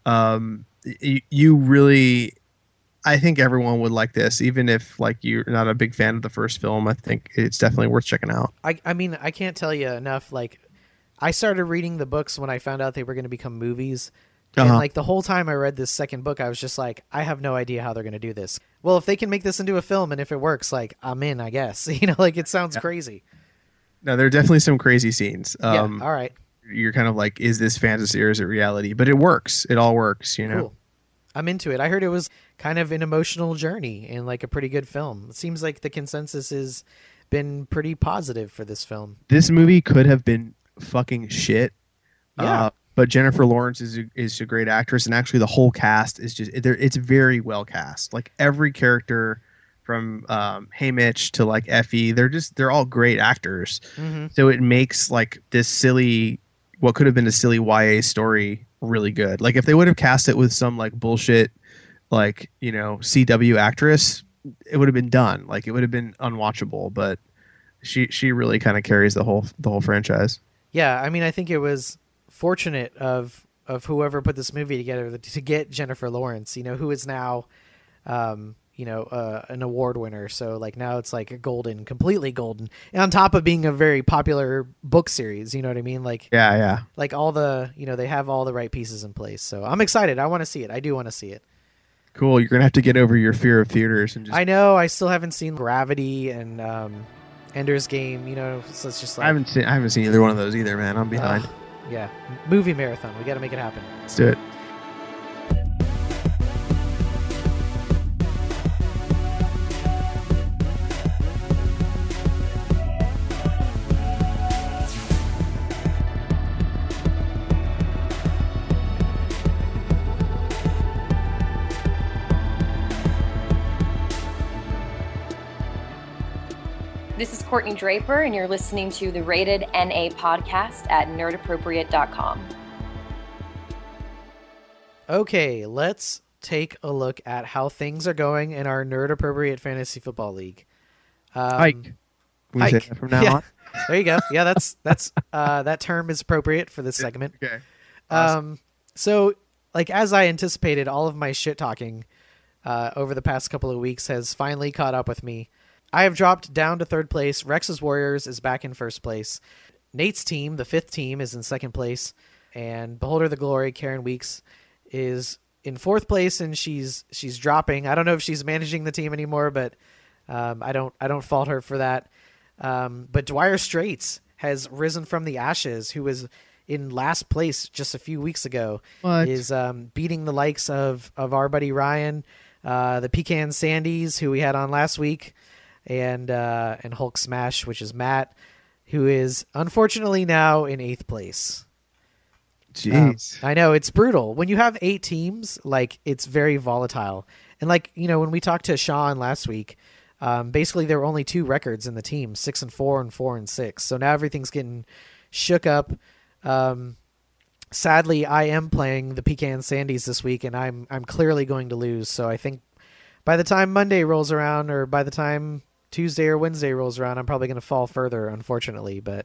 Um, y- you really, I think everyone would like this, even if like you're not a big fan of the first film. I think it's definitely worth checking out. I, I mean, I can't tell you enough. Like, I started reading the books when I found out they were going to become movies. And Uh-huh. like the whole time I read this second book, I was just like, I have no idea how they're going to do this. Well, if they can make this into a film and if it works, like I'm in, I guess. You know, like it sounds Yeah. crazy. No, there are definitely some crazy scenes. Um, yeah. All right. You're kind of like, is this fantasy or is it reality? But it works. It all works, you know. Cool. I'm into it. I heard it was kind of an emotional journey and like a pretty good film. It seems like the consensus has been pretty positive for this film. This movie could have been fucking shit. Yeah. Uh, but Jennifer Lawrence is a, is a great actress, and actually the whole cast is just it's very well cast. Like every character, from um, Haymitch to like Effie, they're just they're all great actors. Mm-hmm. So it makes like this silly, what could have been a silly Y A story, really good. Like if they would have cast it with some like bullshit, like you know C W actress, it would have been done. Like it would have been unwatchable. But she she really kind of carries the whole the whole franchise. Yeah, I mean, I think it was fortunate of of whoever put this movie together to get Jennifer Lawrence, you know, who is now, um, you know, uh, an award winner. So like now it's like a golden, completely golden, and on top of being a very popular book series. You know what I mean? Like yeah, yeah. Like all the, you know, they have all the right pieces in place. So I'm excited. I want to see it. I do want to see it. Cool. You're gonna have to get over your fear of theaters and just. I know. I still haven't seen Gravity and um, Ender's Game. You know, so it's just like I haven't seen. I haven't seen either one of those either, man. I'm behind. Uh, yeah, movie marathon. We got to make it happen. Let's do it. This is Courtney Draper, and you're listening to the Rated N A podcast at nerd appropriate dot com. Okay, let's take a look at how things are going in our Nerd Appropriate Fantasy Football League. Um, Hike. We hike. say that from now yeah. on. There you go. Yeah, that's that's uh, that term is appropriate for this segment. Okay. Awesome. Um, so, like as I anticipated, all of my shit talking uh, over the past couple of weeks has finally caught up with me. I have dropped down to third place. Rex's Warriors is back in first place. Nate's team, the fifth team, is in second place. And Beholder the Glory, Karen Weeks, is in fourth place, and she's she's dropping. I don't know if she's managing the team anymore, but um, I don't I don't fault her for that. Um, but Dwyer Straits has risen from the ashes, who was in last place just a few weeks ago. What? Is um, beating the likes of, of our buddy Ryan, uh, the Pecan Sandies, who we had on last week, and uh, and Hulk Smash, which is Matt, who is unfortunately now in eighth place. Jeez. Um, I know, it's brutal. When you have eight teams, like, it's very volatile. And like, you know, when we talked to Sean last week, um, basically there were only two records in the team, six and four and four and six. So now everything's getting shook up. Um, sadly, I am playing the Pecan Sandies this week, and I'm I'm clearly going to lose. So I think by the time Monday rolls around, or by the time Tuesday or Wednesday rolls around, I'm probably going to fall further, unfortunately. But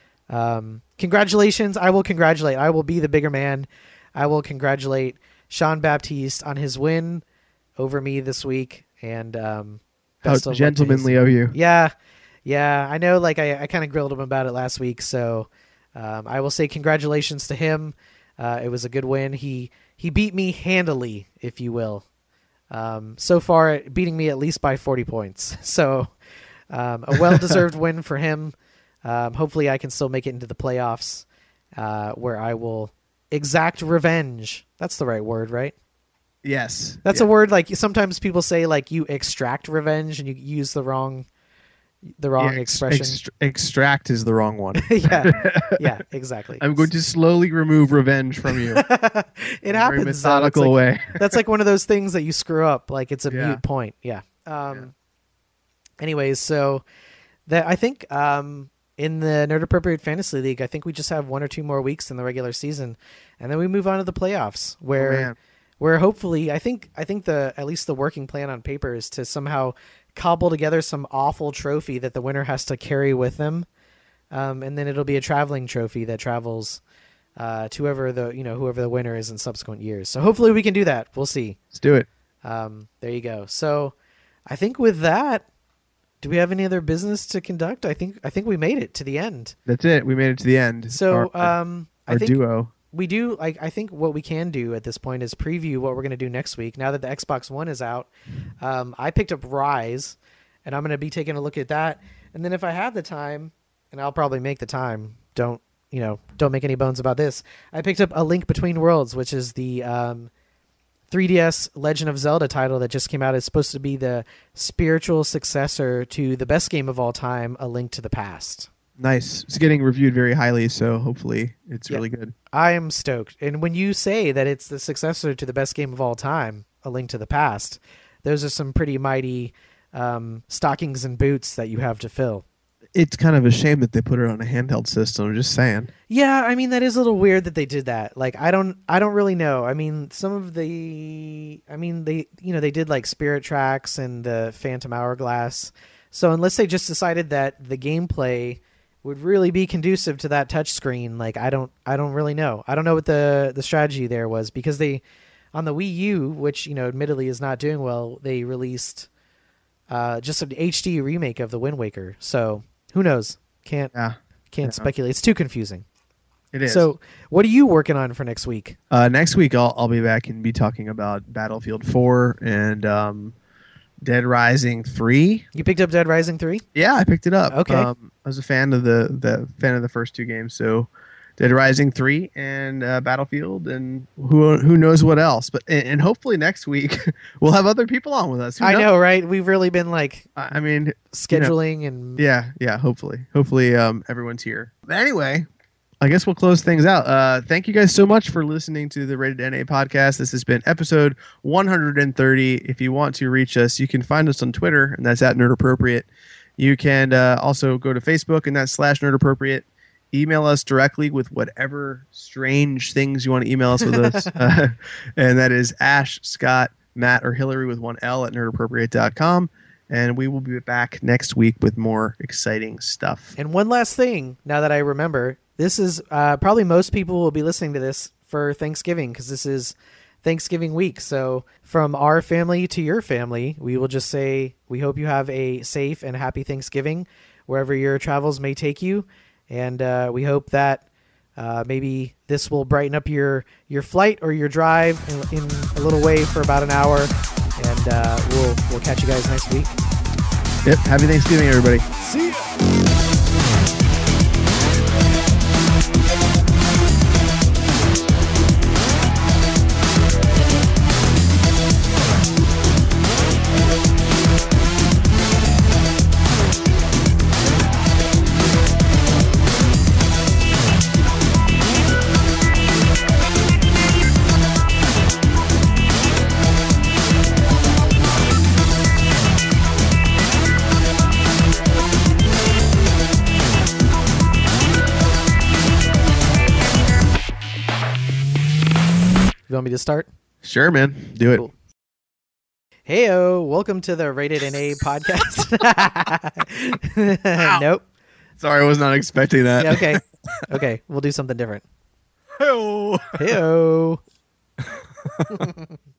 um, congratulations. I will congratulate. I will be the bigger man. I will congratulate Sean Baptiste on his win over me this week. And um, how gentlemanly of you. Yeah. Yeah. I know, like, I, I kind of grilled him about it last week. So um, I will say congratulations to him. Uh, it was a good win. He, he beat me handily, if you will. Um, so far, beating me at least by forty points. So um, a well-deserved win for him. Um, hopefully I can still make it into the playoffs, uh, where I will exact revenge. That's the right word, right? Yes. That's yeah. a word, like, sometimes people say, like, you extract revenge, and you use the wrong the wrong yeah, ex- expression. Ext- extract is the wrong one. yeah, yeah, exactly. I'm going to slowly remove revenge from you. It happens. Very methodical like, way. That's like one of those things that you screw up. Like, it's a Yeah. mute point. Yeah. Um. Yeah. Anyways, so that I think um in the Nerd Appropriate Fantasy League, I think we just have one or two more weeks in the regular season, and then we move on to the playoffs, where Oh, man. where hopefully I think I think the at least the working plan on paper is to somehow cobble together some awful trophy that the winner has to carry with them, um, and then it'll be a traveling trophy that travels uh, to whoever the you know whoever the winner is in subsequent years. So hopefully we can do that. We'll see. Let's do it. Um, there you go. So I think with that, do we have any other business to conduct? I think I think we made it to the end. That's it. We made it to the end. So our, um, our I think duo. we do. I, I think what we can do at this point is preview what we're going to do next week. Now that the Xbox One is out, um, I picked up Rise, and I'm going to be taking a look at that. And then if I have the time, and I'll probably make the time. Don't you know? Don't make any bones about this. I picked up A Link Between Worlds, which is the um, three D S Legend of Zelda title that just came out. It's supposed to be the spiritual successor to the best game of all time, A Link to the Past. Nice. It's getting reviewed very highly, so hopefully it's Yeah. really good. I am stoked. And when you say that it's the successor to the best game of all time, A Link to the Past, those are some pretty mighty um, stockings and boots that you have to fill. It's kind of a shame that they put it on a handheld system. I'm just saying. Yeah, I mean that is a little weird that they did that. Like I don't I don't really know. I mean some of the I mean they you know they did like Spirit Tracks and the Phantom Hourglass. So unless they just decided that the gameplay would really be conducive to that touch screen, like I don't I don't really know. I don't know what the the strategy there was, because they on the Wii U, which you know admittedly is not doing well, they released uh, just an H D remake of the Wind Waker. So who knows? Can't Yeah, can't Yeah. speculate. It's too confusing. it is. So, what are you working on for next week? uh, next week I'll I'll be back and be talking about Battlefield four and um, Dead Rising three. You picked up Dead Rising three? Yeah, I picked it up. Okay. Um, I was a fan of the the fan of the first two games, so Dead Rising three and uh, Battlefield, and who who knows what else. But and, and hopefully next week we'll have other people on with us. Who I knows? know, right? We've really been like I I mean, scheduling and yeah, yeah. Hopefully, hopefully, um, everyone's here. But anyway, I guess we'll close things out. Uh, thank you guys so much for listening to the Rated N A podcast. This has been episode one hundred thirty. If you want to reach us, you can find us on Twitter, and that's at Nerd Appropriate. You can uh, also go to Facebook, and that's slash Nerd Appropriate. Email us directly with whatever strange things you want to email us with us, uh, and that is Ash, Scott, Matt, or Hillary with one L at nerd appropriate dot com. And we will be back next week with more exciting stuff. And one last thing, now that I remember, this is uh, probably most people will be listening to this for Thanksgiving, because this is Thanksgiving week. So from our family to your family, we will just say we hope you have a safe and happy Thanksgiving wherever your travels may take you. And uh, we hope that uh, maybe this will brighten up your, your flight or your drive in, in a little way for about an hour. And uh, we'll we'll catch you guys next week. Yep. Happy Thanksgiving, everybody. See ya. You want me to start? Sure, man. Do it. Cool. Heyo, welcome to the Rated N A podcast. Nope. Sorry, I was not expecting that. Yeah, okay. Okay, we'll do something different. Hey-oh. Heyo.